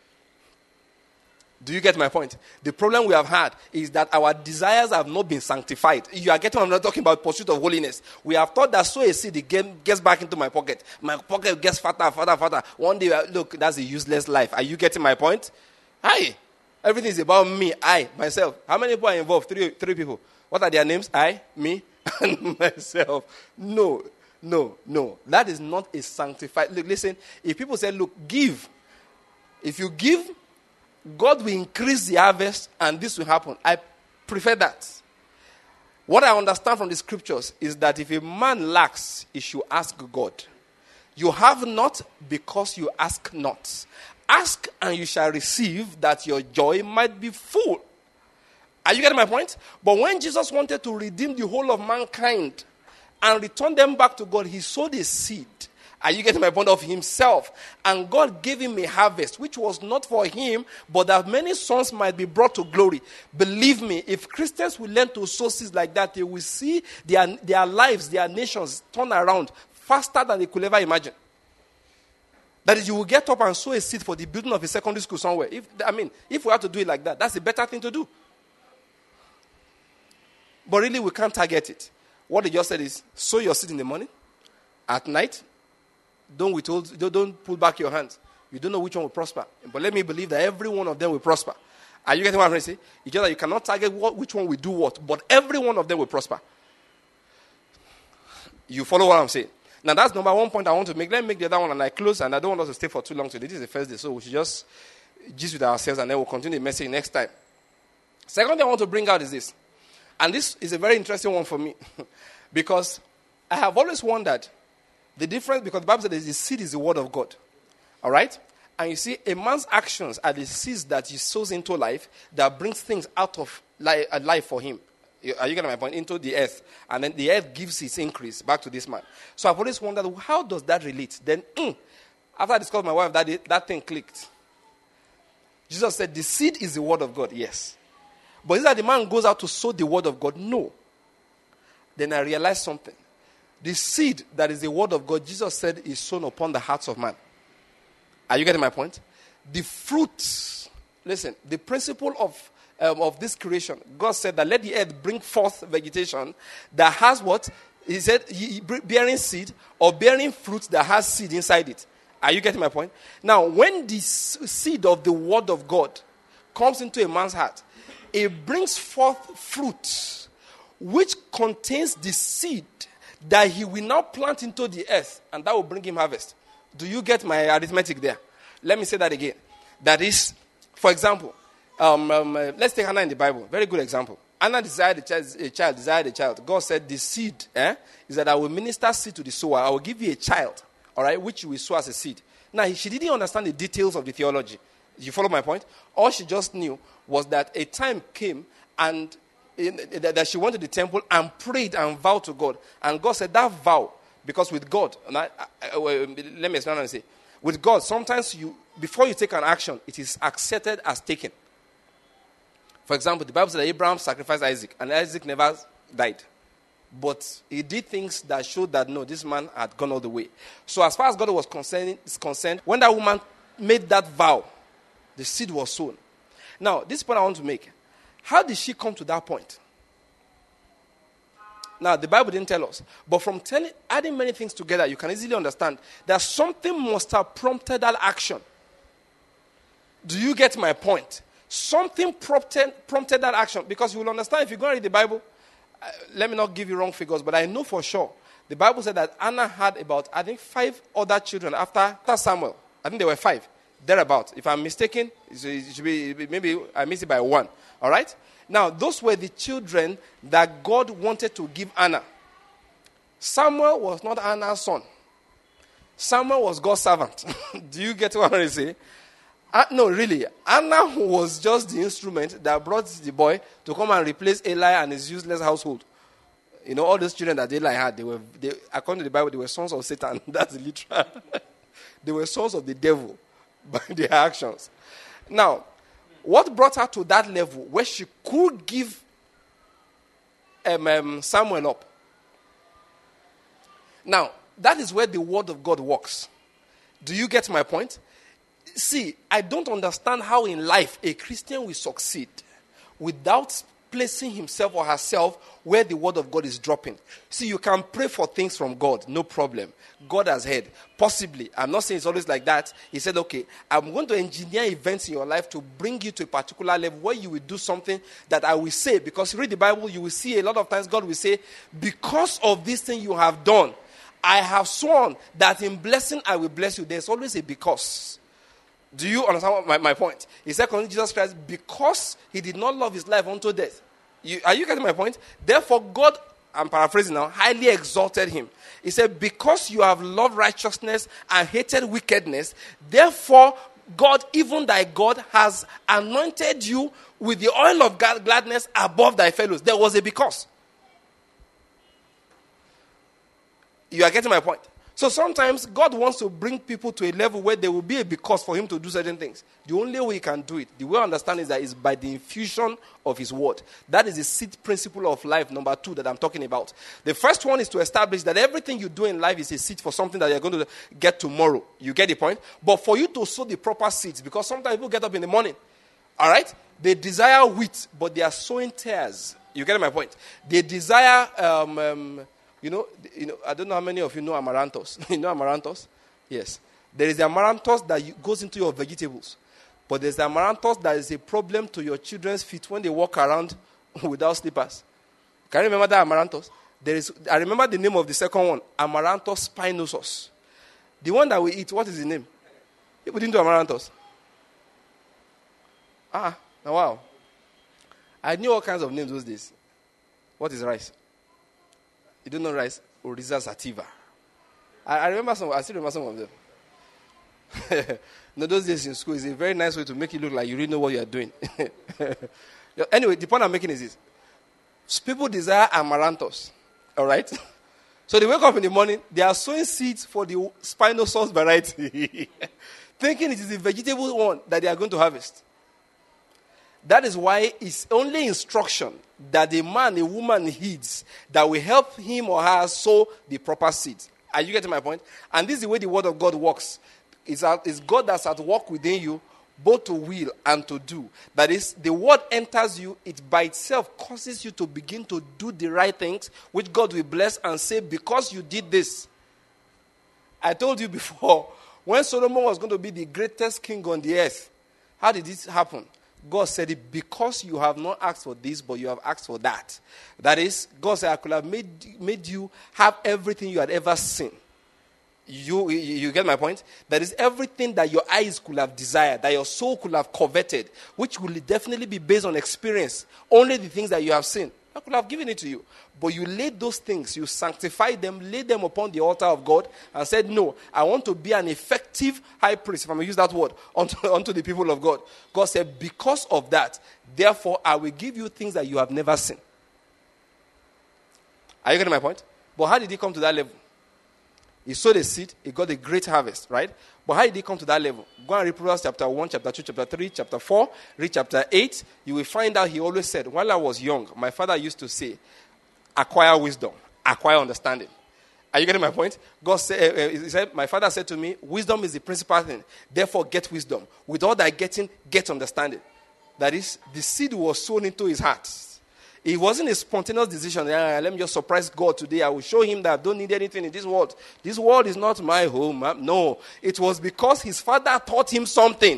Do you get my point? The problem we have had is that our desires have not been sanctified. You are getting what I'm not talking about, pursuit of holiness. We have thought that sow a seed, it gets back into my pocket. My pocket gets fatter. One day, look, that's a useless life. Are you getting my point? Hi. Everything is about me, I, myself. How many people are involved? Three people. What are their names? I, me, and myself. No. That is not a sanctified. Look, listen, if people say, look, give. If you give, God will increase the harvest and this will happen. I prefer that. What I understand from the scriptures is that if a man lacks, he should ask God. You have not because you ask not. Ask and you shall receive, that your joy might be full. Are you getting my point? But when Jesus wanted to redeem the whole of mankind and return them back to God, he sowed a seed. Are you getting my point? Of himself? And God gave him a harvest, which was not for him, but that many sons might be brought to glory. Believe me, if Christians will learn to sow seeds like that, they will see their lives, their nations turn around faster than they could ever imagine. That is, you will get up and sow a seed for the building of a secondary school somewhere. If we have to do it like that, that's a better thing to do. But really, we can't target it. What they just said is, sow your seed in the morning, at night. Don't pull back your hands. You don't know which one will prosper. But let me believe that every one of them will prosper. Are you getting what I'm trying to say? It's just that you cannot target which one will do what, but every one of them will prosper. You follow what I'm saying? Now that's number one point I want to make. Let me make the other one and I close, and I don't want us to stay for too long today. This is the first day, so we should just gist with ourselves and then we'll continue the message next time. Second thing I want to bring out is this. And this is a very interesting one for me. Because I have always wondered the difference, because the Bible says the seed is the word of God. All right? And you see, a man's actions are the seeds that he sows into life that brings things out of life for him. Are you getting my point? Into the earth. And then the earth gives its increase back to this man. So I've always wondered, how does that relate? Then, after I discovered my wife, that thing clicked. Jesus said, the seed is the word of God. Yes. But is that the man goes out to sow the word of God? No. Then I realized something. The seed that is the word of God, Jesus said, is sown upon the hearts of man. Are you getting my point? The fruits, listen, the principle of this creation, God said that let the earth bring forth vegetation that has what? He said, bearing seed or bearing fruit that has seed inside it. Are you getting my point? Now, when the seed of the word of God comes into a man's heart, it brings forth fruit which contains the seed that he will now plant into the earth, and that will bring him harvest. Do you get my arithmetic there? Let me say that again. That is, for example, let's take Hannah in the Bible. Very good example. Hannah desired a child. God said, the seed is that I will minister seed to the sower. I will give you a child, all right, which you will sow as a seed. Now, she didn't understand the details of the theology. You follow my point? All she just knew was that a time came and that she went to the temple and prayed and vowed to God. And God said that vow, because with God, let me explain and say, with God, sometimes before you take an action, it is accepted as taken. For example, the Bible said that Abraham sacrificed Isaac, and Isaac never died. But he did things that showed that, no, this man had gone all the way. So as far as God was concerned, when that woman made that vow, the seed was sown. Now, this point I want to make. How did she come to that point? Now, the Bible didn't tell us. But from adding many things together, you can easily understand that something must have prompted that action. Do you get my point? Something prompted that action. Because you will understand if you go and read the Bible, let me not give you wrong figures, but I know for sure. The Bible said that Anna had about, 5 other children after Samuel. I think there were 5, thereabout. If I'm mistaken, it should be, maybe I missed it by 1. All right? Now, those were the children that God wanted to give Anna. Samuel was not Anna's son. Samuel was God's servant. Do you get what I'm trying to say? No, really. Anna was just the instrument that brought the boy to come and replace Eli and his useless household. You know, all those children that Eli had, they according to the Bible, they were sons of Satan. That's literal. They were sons of the devil by their actions. Now, what brought her to that level where she could give Samuel up? Now, that is where the word of God works. Do you get my point? See, I don't understand how in life a Christian will succeed without placing himself or herself where the word of God is dropping. See, you can pray for things from God, no problem. God has heard. Possibly. I'm not saying it's always like that. He said, okay, I'm going to engineer events in your life to bring you to a particular level where you will do something that I will say. Because you read the Bible, you will see a lot of times God will say, because of this thing you have done, I have sworn that in blessing I will bless you. There's always a because. Do you understand my point? He said, Jesus Christ, because he did not love his life unto death. Are you getting my point? Therefore, God, I'm paraphrasing now, highly exalted him. He said, because you have loved righteousness and hated wickedness, therefore, God, even thy God, has anointed you with the oil of gladness above thy fellows. There was a because. You are getting my point? So sometimes God wants to bring people to a level where there will be a because for him to do certain things. The only way he can do it, the way I understand is that is by the infusion of his word. That is the seed principle of life, number 2, that I'm talking about. The first one is to establish that everything you do in life is a seed for something that you're going to get tomorrow. You get the point? But for you to sow the proper seeds, because sometimes people get up in the morning, all right? They desire wheat, but they are sowing tares. You get my point? They desire... You know, I don't know how many of you know amaranthus. You know amaranthus? Yes. There is the amaranthus that goes into your vegetables. But there's the amaranthus that is a problem to your children's feet when they walk around without slippers. Can you remember that amaranthus? I remember the name of the second one, Amaranthus spinosus. The one that we eat, what is the name? People didn't do amaranthus. Wow. I knew all kinds of names those days. What is rice? You don't know rice? Oriza sativa. I still remember some of them. Those days in school is a very nice way to make it look like you really know what you are doing. Anyway, the point I'm making is this. People desire amaranthus. All right? So they wake up in the morning, they are sowing seeds for the spinosaurus variety. Thinking it is the vegetable one that they are going to harvest. That is why it's only instruction that a man, a woman heeds that will help him or her sow the proper seeds. Are you getting my point? And this is the way the word of God works. It's God that's at work within you, both to will and to do. That is, the word enters you, it by itself causes you to begin to do the right things, which God will bless and say, because you did this. I told you before, when Solomon was going to be the greatest king on the earth, how did this happen? God said it because you have not asked for this, but you have asked for that. That is, God said, I could have made you have everything you had ever seen. You get my point? That is everything that your eyes could have desired, that your soul could have coveted, which will definitely be based on experience. Only the things that you have seen. I could have given it to you. But you laid those things, you sanctified them, laid them upon the altar of God, and said, no, I want to be an effective high priest, if I'm going to use that word, unto the people of God. God said, because of that, therefore, I will give you things that you have never seen. Are you getting my point? But how did he come to that level? He sowed a seed, he got a great harvest, right? But how did he come to that level? Go and read Proverbs chapter 1, chapter 2, chapter 3, chapter 4, read chapter 8. You will find out he always said, while I was young, my father used to say, acquire wisdom, acquire understanding. Are you getting my point? God said, he said, my father said to me, wisdom is the principal thing. Therefore, get wisdom. With all that getting, get understanding. That is, the seed was sown into his heart. It wasn't a spontaneous decision. Let me just surprise God today. I will show him that I don't need anything in this world. This world is not my home. No, it was because his father taught him something.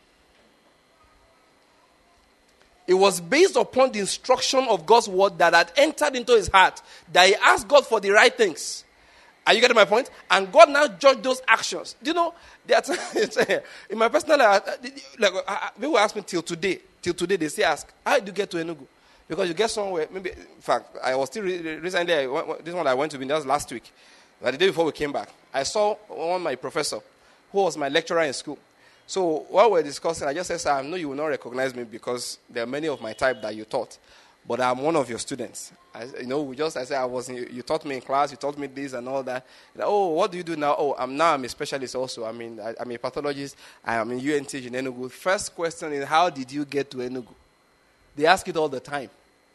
It was based upon the instruction of God's word that had entered into his heart, that he asked God for the right things. Are you getting my point? And God now judged those actions. Do you know, in my personal life, people ask me till today, they still ask, how did you get to Enugu? Because you get somewhere, maybe, in fact, I was still recently, this one I went to, that was last week, the day before we came back. I saw one of my professor, who was my lecturer in school. So while we were discussing, I just said, sir, I know you will not recognize me because there are many of my type that you taught, but I'm one of your students. I said, you taught me in class, you taught me this and all that. Oh, what do you do now? Oh, I'm a specialist also. I'm a pathologist. I am in UNT in Enugu. First question is, how did you get to Enugu? They ask it all the time.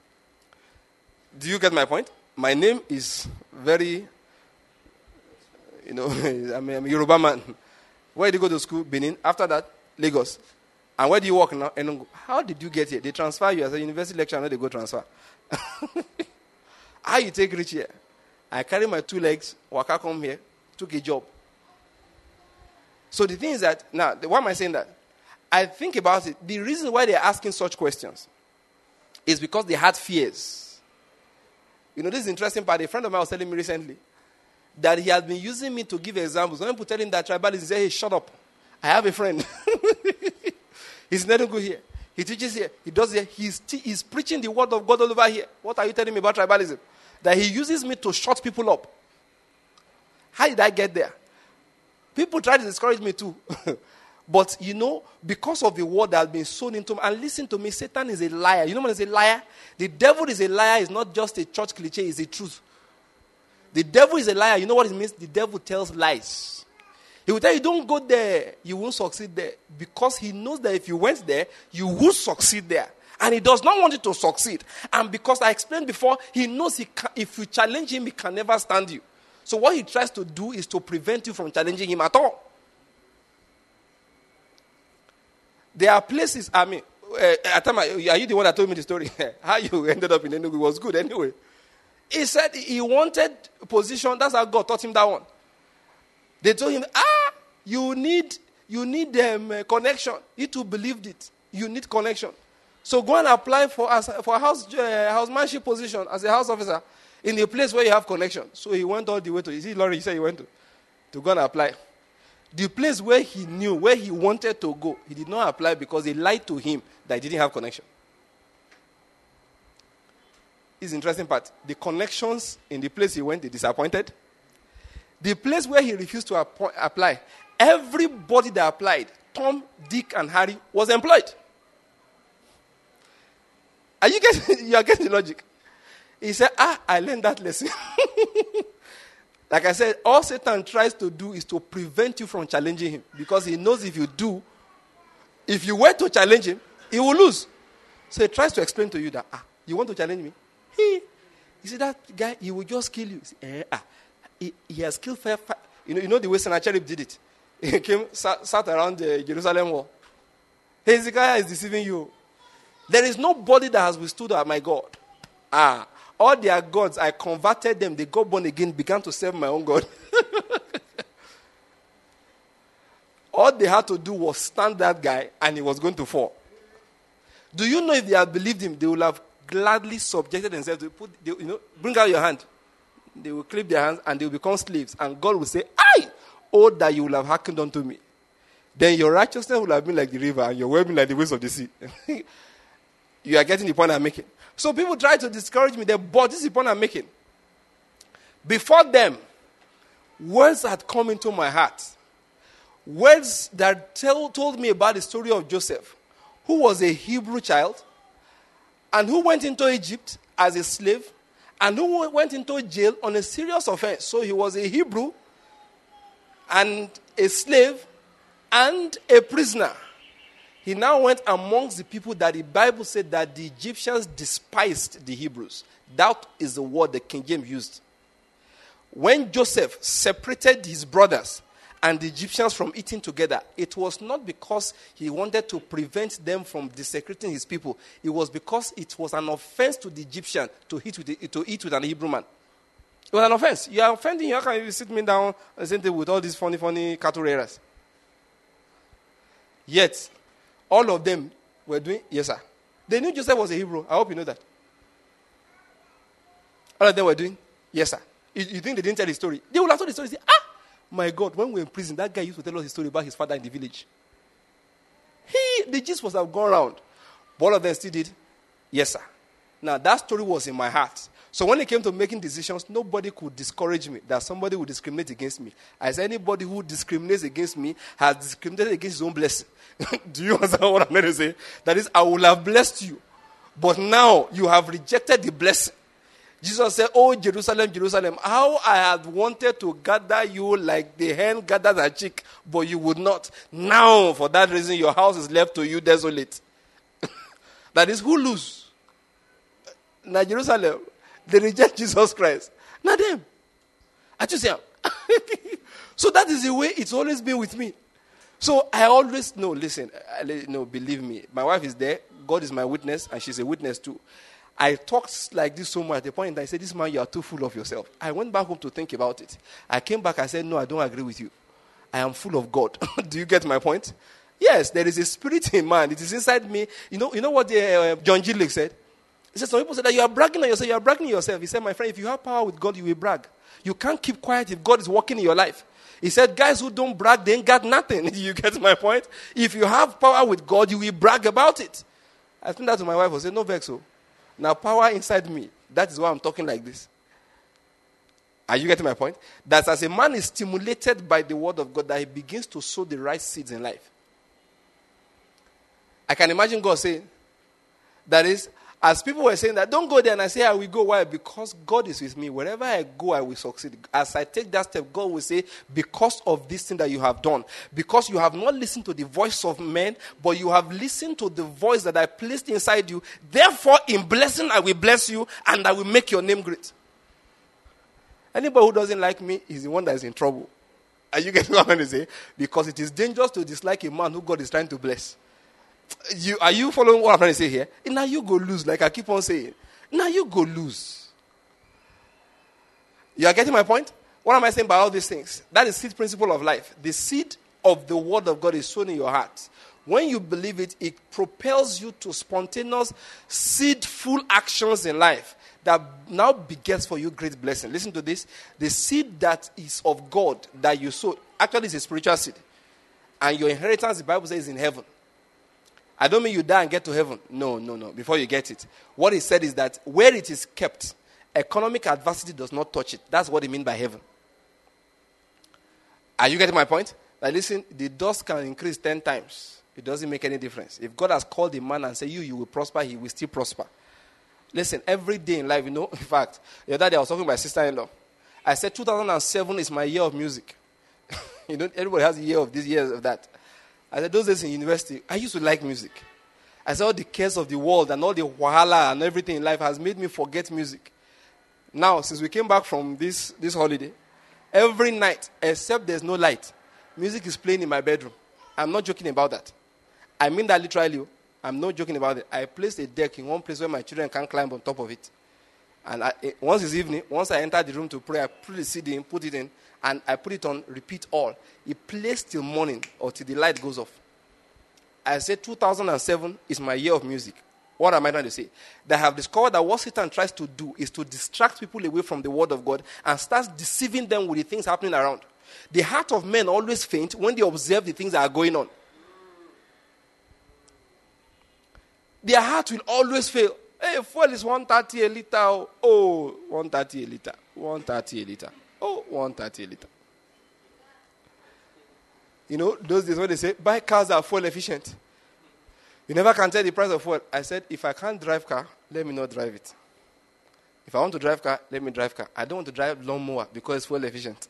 Do you get my point? My name is very, I'm a Yoruba man. Where did you go to school? Benin. After that, Lagos. And where do you work now? Enugu. How did you get here? They transfer you as a university lecturer, now they go transfer. How you take reach here? I carry my 2 legs, waka come here, took a job. So the thing is that, now, why am I saying that? I think about it. The reason why they're asking such questions is because they had fears. This is interesting part. A friend of mine was telling me recently that he had been using me to give examples. When people tell him that tribalism, he said, hey, shut up. I have a friend. He's never good here. He teaches here. He does here. He's preaching the word of God all over here. What are you telling me about tribalism? That he uses me to shut people up. How did I get there? People try to discourage me too. But, because of the word that has been sown into me, and listen to me, Satan is a liar. You know what is a liar? The devil is a liar. It's not just a church cliche. It's the truth. The devil is a liar. You know what it means? The devil tells lies. He will tell you, don't go there. You won't succeed there. Because he knows that if you went there, you will succeed there. And he does not want you to succeed. And because I explained before, he knows if you challenge him, he can never stand you. So what he tries to do is to prevent you from challenging him at all. There are places, are you the one that told me the story? How you ended up in Enugu was good anyway. He said he wanted a position. That's how God taught him that one. They told him, you need connection. He too believed it. You need connection. So go and apply for a housemanship position as a house officer in a place where you have connection. So he went all the way to, you see, Laurie, he said he went to go and apply. The place where he knew, where he wanted to go, he did not apply because they lied to him that he didn't have connection. It's the interesting part. The connections in the place he went, they disappointed. The place where he refused to apply, everybody that applied, Tom, Dick, and Harry, was employed. You are getting the logic? He said, I learned that lesson. Like I said, all Satan tries to do is to prevent you from challenging him. Because he knows if you were to challenge him, he will lose. So he tries to explain to you that, you want to challenge me? You see that guy, he will just kill you. He has killed five. You know the way Sennacherib did it? He came, sat around the Jerusalem wall. Hezekiah is deceiving you. There is nobody that has withstood my God. All their gods, I converted them. They got born again, began to serve my own God. All they had to do was stand that guy, and he was going to fall. Do you know if they had believed him, they would have gladly subjected themselves to bring out your hand. They will clip their hands, and they will become slaves. And God will say, oh, that you will have hearkened unto me. Then your righteousness will have been like the river, and your well-being like the waves of the sea. You are getting the point I'm making. So people try to discourage me, but this is the point I'm making. Before them, words had come into my heart. Words that told me about the story of Joseph, who was a Hebrew child, and who went into Egypt as a slave, and who went into jail on a serious offense. So he was a Hebrew, and a slave, and a prisoner. He now went amongst the people that the Bible said that the Egyptians despised the Hebrews. That is the word that King James used. When Joseph separated his brothers and the Egyptians from eating together, it was not because he wanted to prevent them from desecrating his people. It was because it was an offense to the Egyptian to eat with an Hebrew man. It was an offense. You are offending. How can you sit me down and sit with all these funny cattle rearers? Yet, all of them were doing, yes, sir. They knew Joseph was a Hebrew. I hope you know that. All of them were doing, yes, sir. You think they didn't tell the story? They would have told the story. Say, my God, when we were in prison, that guy used to tell us a story about his father in the village. The gist was have gone around. But all of them still did, yes, sir. Now, that story was in my heart. So when it came to making decisions, nobody could discourage me that somebody would discriminate against me. As anybody who discriminates against me has discriminated against his own blessing. Do you understand what I'm trying to say? That is, I will have blessed you. But now you have rejected the blessing. Jesus said, oh, Jerusalem, Jerusalem, how I had wanted to gather you like the hen gathers her chick, but you would not. Now, for that reason, your house is left to you desolate. That is, who lose? Now, Jerusalem, they reject Jesus Christ. Not them. I just say, so that is the way it's always been with me. So I always know, listen, believe me. My wife is there. God is my witness, and she's a witness too. I talked like this so much at the point that I said, this man, you are too full of yourself. I went back home to think about it. I came back, I said, no, I don't agree with you. I am full of God. Do you get my point? Yes, there is a spirit in man. It is inside me. You know what John G. Lake said? He said, some people say that you are bragging on yourself. You are bragging on yourself. He said, my friend, if you have power with God, you will brag. You can't keep quiet if God is working in your life. He said, guys who don't brag, they ain't got nothing. You get my point? If you have power with God, you will brag about it. I think that to my wife. I said, no vex. Now, power inside me. That is why I'm talking like this. Are you getting my point? That as a man is stimulated by the word of God, that he begins to sow the right seeds in life. I can imagine God saying, that is, as people were saying that, don't go there, and I say, I will go. Why? Because God is with me. Wherever I go, I will succeed. As I take that step, God will say, because of this thing that you have done, because you have not listened to the voice of men, but you have listened to the voice that I placed inside you, therefore in blessing I will bless you, and I will make your name great. Anybody who doesn't like me is the one that is in trouble. Are you getting what I'm trying to say? Because it is dangerous to dislike a man who God is trying to bless. Are you following what I'm trying to say here? Now you go lose, like I keep on saying. Now you go lose. You are getting my point? What am I saying by all these things? That is seed principle of life. The seed of the word of God is sown in your heart. When you believe it, it propels you to spontaneous, seedful actions in life that now begets for you great blessing. Listen to this. The seed that is of God that you sow actually is a spiritual seed. And your inheritance, the Bible says, is in heaven. I don't mean you die and get to heaven. No. Before you get it. What he said is that where it is kept, economic adversity does not touch it. That's what he means by heaven. Are you getting my point? Like, listen, the dust can increase 10 times. It doesn't make any difference. If God has called a man and said, you will prosper, he will still prosper. Listen, every day in life, in fact, the other day I was talking to my sister-in-law. I said 2007 is my year of music. Everybody has a year of this, year of that. I said, those days in university, I used to like music. I said, all the cares of the world and all the wahala and everything in life has made me forget music. Now, since we came back from this holiday, every night, except there's no light, music is playing in my bedroom. I'm not joking about that. I mean that literally. I'm not joking about it. I placed a deck in one place where my children can climb on top of it. And once it's evening, once I enter the room to pray, I put the CD in, put it in, and I put it on repeat all. It plays till morning or till the light goes off. I said 2007 is my year of music. What am I trying to say? That I have discovered that what Satan tries to do is to distract people away from the word of God and starts deceiving them with the things happening around. The heart of men always faint when they observe the things that are going on. Their heart will always fail. Hey, fuel is 130 a liter. Oh, 130 a liter. 130 a liter. Oh, 130 a liter. Those days when they say, buy cars that are fuel efficient. You never can tell the price of fuel. I said, if I can't drive car, let me not drive it. If I want to drive car, let me drive car. I don't want to drive lawnmower because it's fuel efficient.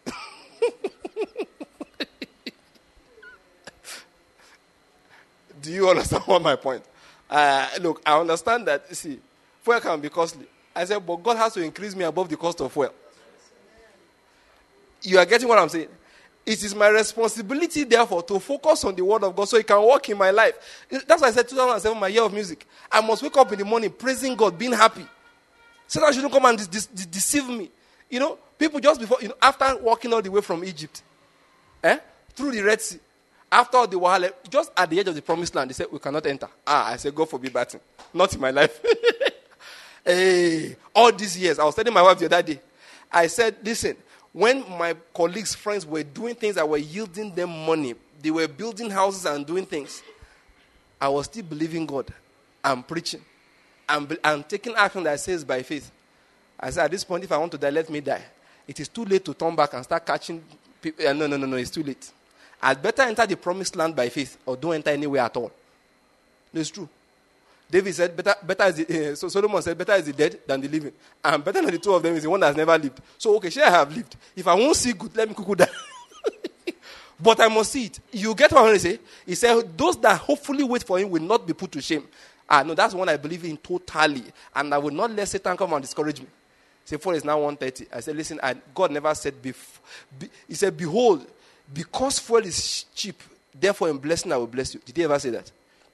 Do you understand what my point? Look, I understand that, fuel can be costly. I said, but God has to increase me above the cost of fuel. You are getting what I'm saying? It is my responsibility, therefore, to focus on the word of God so it can work in my life. That's why I said 2007, my year of music. I must wake up in the morning praising God, being happy. Satan shouldn't come and deceive me. People just before, after walking all the way from Egypt, through the Red Sea, after all the Wahala, just at the edge of the promised land, they said, we cannot enter. I said, God forbid that thing. Not in my life. Hey, all these years, I was telling my wife the other day, I said, listen, when my colleagues, friends were doing things that were yielding them money, they were building houses and doing things, I was still believing God and preaching and taking action that says by faith. I said, at this point, if I want to die, let me die. It is too late to turn back and start catching people. No, it's too late. I'd better enter the promised land by faith or don't enter anywhere at all. It's true. David said, so Solomon said, better is the dead than the living. And better than the two of them is the one that has never lived. So, okay, sure I have lived. If I won't see good, let me cuckoo die. But I must see it. You get what I'm going to say? He said, those that hopefully wait for him will not be put to shame. No, that's one I believe in totally. And I will not let Satan come and discourage me. Say, for it's now 1:30. I said, listen, God never said, he said, behold, because fuel is cheap, therefore in blessing I will bless you. Did he ever say that?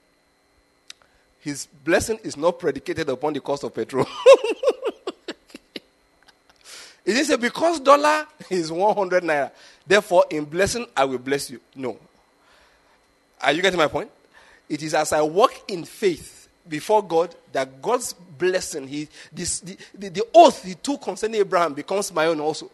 His blessing is not predicated upon the cost of petrol. He didn't say, because dollar is 100 naira, therefore in blessing I will bless you. No. Are you getting my point? It is as I walk in faith before God that God's blessing, the oath he took concerning Abraham becomes my own also.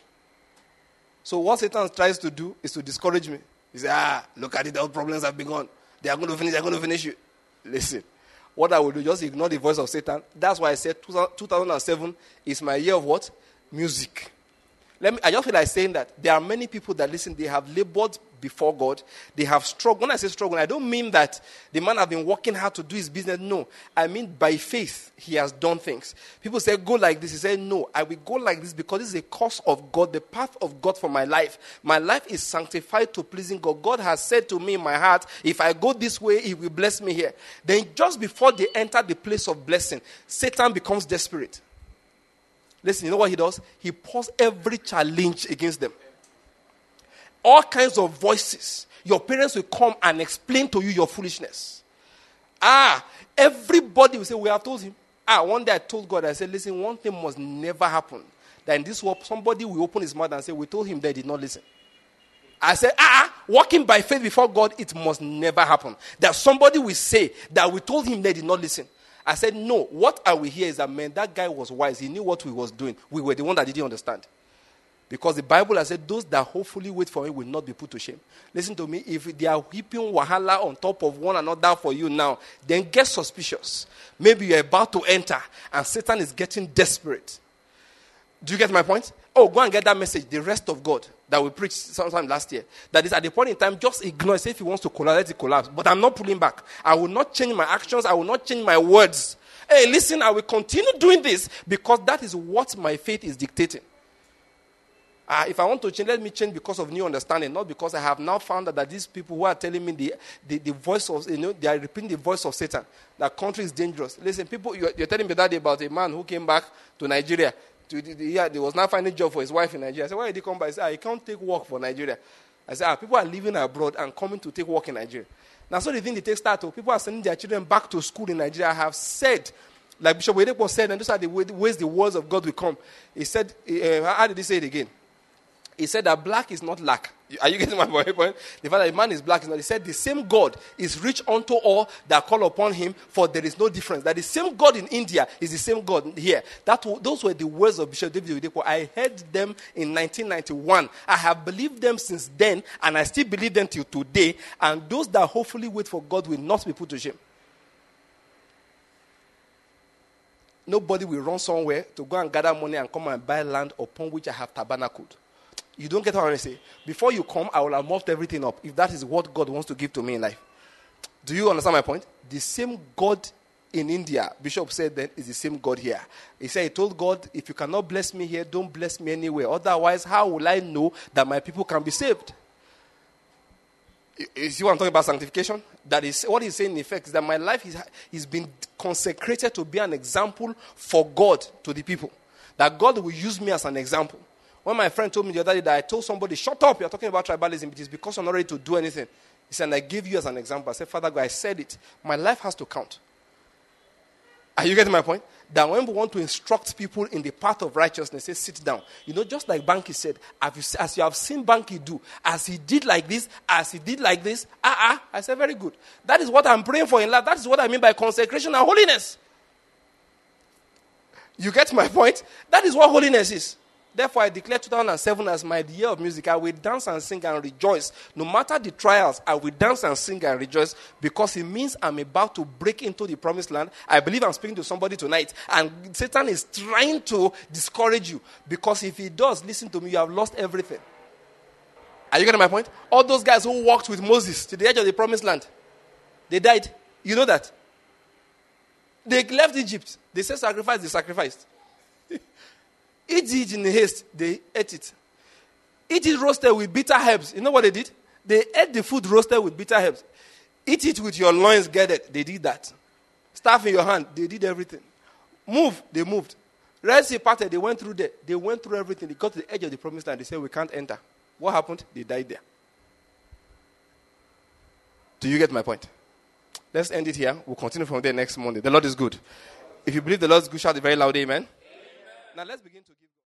So what Satan tries to do is to discourage me. He says, look at it, all problems have begun. They're going to finish you. Listen. What I will do, just ignore the voice of Satan. That's why I said 2007 is my year of what? Music. I just feel like saying that there are many people that listen, they have labored before God. They have struggled. When I say struggle, I don't mean that the man has been working hard to do his business. No. I mean by faith, he has done things. People say, go like this. He said, no, I will go like this because this is a course of God, the path of God for my life. My life is sanctified to pleasing God. God has said to me in my heart, if I go this way, he will bless me here. Then just before they enter the place of blessing, Satan becomes desperate. Listen, you know what he does? He pours every challenge against them. All kinds of voices. Your parents will come and explain to you your foolishness. Everybody will say, we have told him. One day I told God, I said, listen, one thing must never happen. That in this world, somebody will open his mouth and say, we told him they did not listen. I said, walking by faith before God, it must never happen. That somebody will say that we told him they did not listen. I said, no, what I will hear is that, man, that guy was wise. He knew what he was doing. We were the one that didn't understand. Because the Bible has said, those that hopefully wait for him will not be put to shame. Listen to me, if they are heaping wahala on top of one another for you now, then get suspicious. Maybe you're about to enter and Satan is getting desperate. Do you get my point? Go and get that message, the rest of God, that we preached sometime last year. That is at the point in time, just ignore it. Say if he wants to collapse, let it collapse. But I'm not pulling back. I will not change my actions. I will not change my words. Hey, listen, I will continue doing this because that is what my faith is dictating. If I want to change, let me change because of new understanding, not because I have now found that these people who are telling me the voice of, they are repeating the voice of Satan. That country is dangerous. Listen, people, you're telling me that day about a man who came back to Nigeria. He was not finding a job for his wife in Nigeria. I said, why did he come back? He said, he can't take work for Nigeria. I said, people are living abroad and coming to take work in Nigeria. Now, so the thing they take start, people are sending their children back to school in Nigeria. I have said, like Bishop Oyedepo said, and those are the ways the words of God will come. He said, how did he say it again? He said that black is not lack. Are you getting my point? The fact that man is black is not. He said the same God is rich unto all that call upon him, for there is no difference. That the same God in India is the same God here. Those were the words of Bishop David Oyedepo. I heard them in 1991. I have believed them since then, and I still believe them till today. And those that hopefully wait for God will not be put to shame. Nobody will run somewhere to go and gather money and come and buy land upon which I have tabernacled. You don't get what I say. Before you come, I will have muffed everything up if that is what God wants to give to me in life. Do you understand my point? The same God in India, Bishop said then, is the same God here. He said, he told God, if you cannot bless me here, don't bless me anywhere. Otherwise, how will I know that my people can be saved? You see what I'm talking about, sanctification? That is what he's saying in effect, is that my life is been consecrated to be an example for God to the people. That God will use me as an example. When my friend told me the other day that I told somebody, shut up, you're talking about tribalism, it is because I'm not ready to do anything. He said, and I gave you as an example. I said, Father God, I said it. My life has to count. Are you getting my point? That when we want to instruct people in the path of righteousness, say, sit down. Just like Banky said, as you have seen Banky do, as he did like this, I said, very good. That is what I'm praying for in life. That is what I mean by consecration and holiness. You get my point? That is what holiness is. Therefore, I declare 2007 as my year of music. I will dance and sing and rejoice. No matter the trials, I will dance and sing and rejoice because it means I'm about to break into the promised land. I believe I'm speaking to somebody tonight. And Satan is trying to discourage you because if he does, listen to me, you have lost everything. Are you getting my point? All those guys who walked with Moses to the edge of the promised land, they died. You know that? They left Egypt. They said sacrifice, they sacrificed. Eat it in haste, they ate it. Eat it roasted with bitter herbs. You know what they did? They ate the food roasted with bitter herbs. Eat it with your loins girded. They did that. Staff in your hand. They did everything. Move. They moved. Red Sea parted. They went through there. They went through everything. They got to the edge of the promised land. They said, we can't enter. What happened? They died there. Do you get my point? Let's end it here. We'll continue from there next Monday. The Lord is good. If you believe the Lord is good, shout a very loud amen. Now let's begin to give.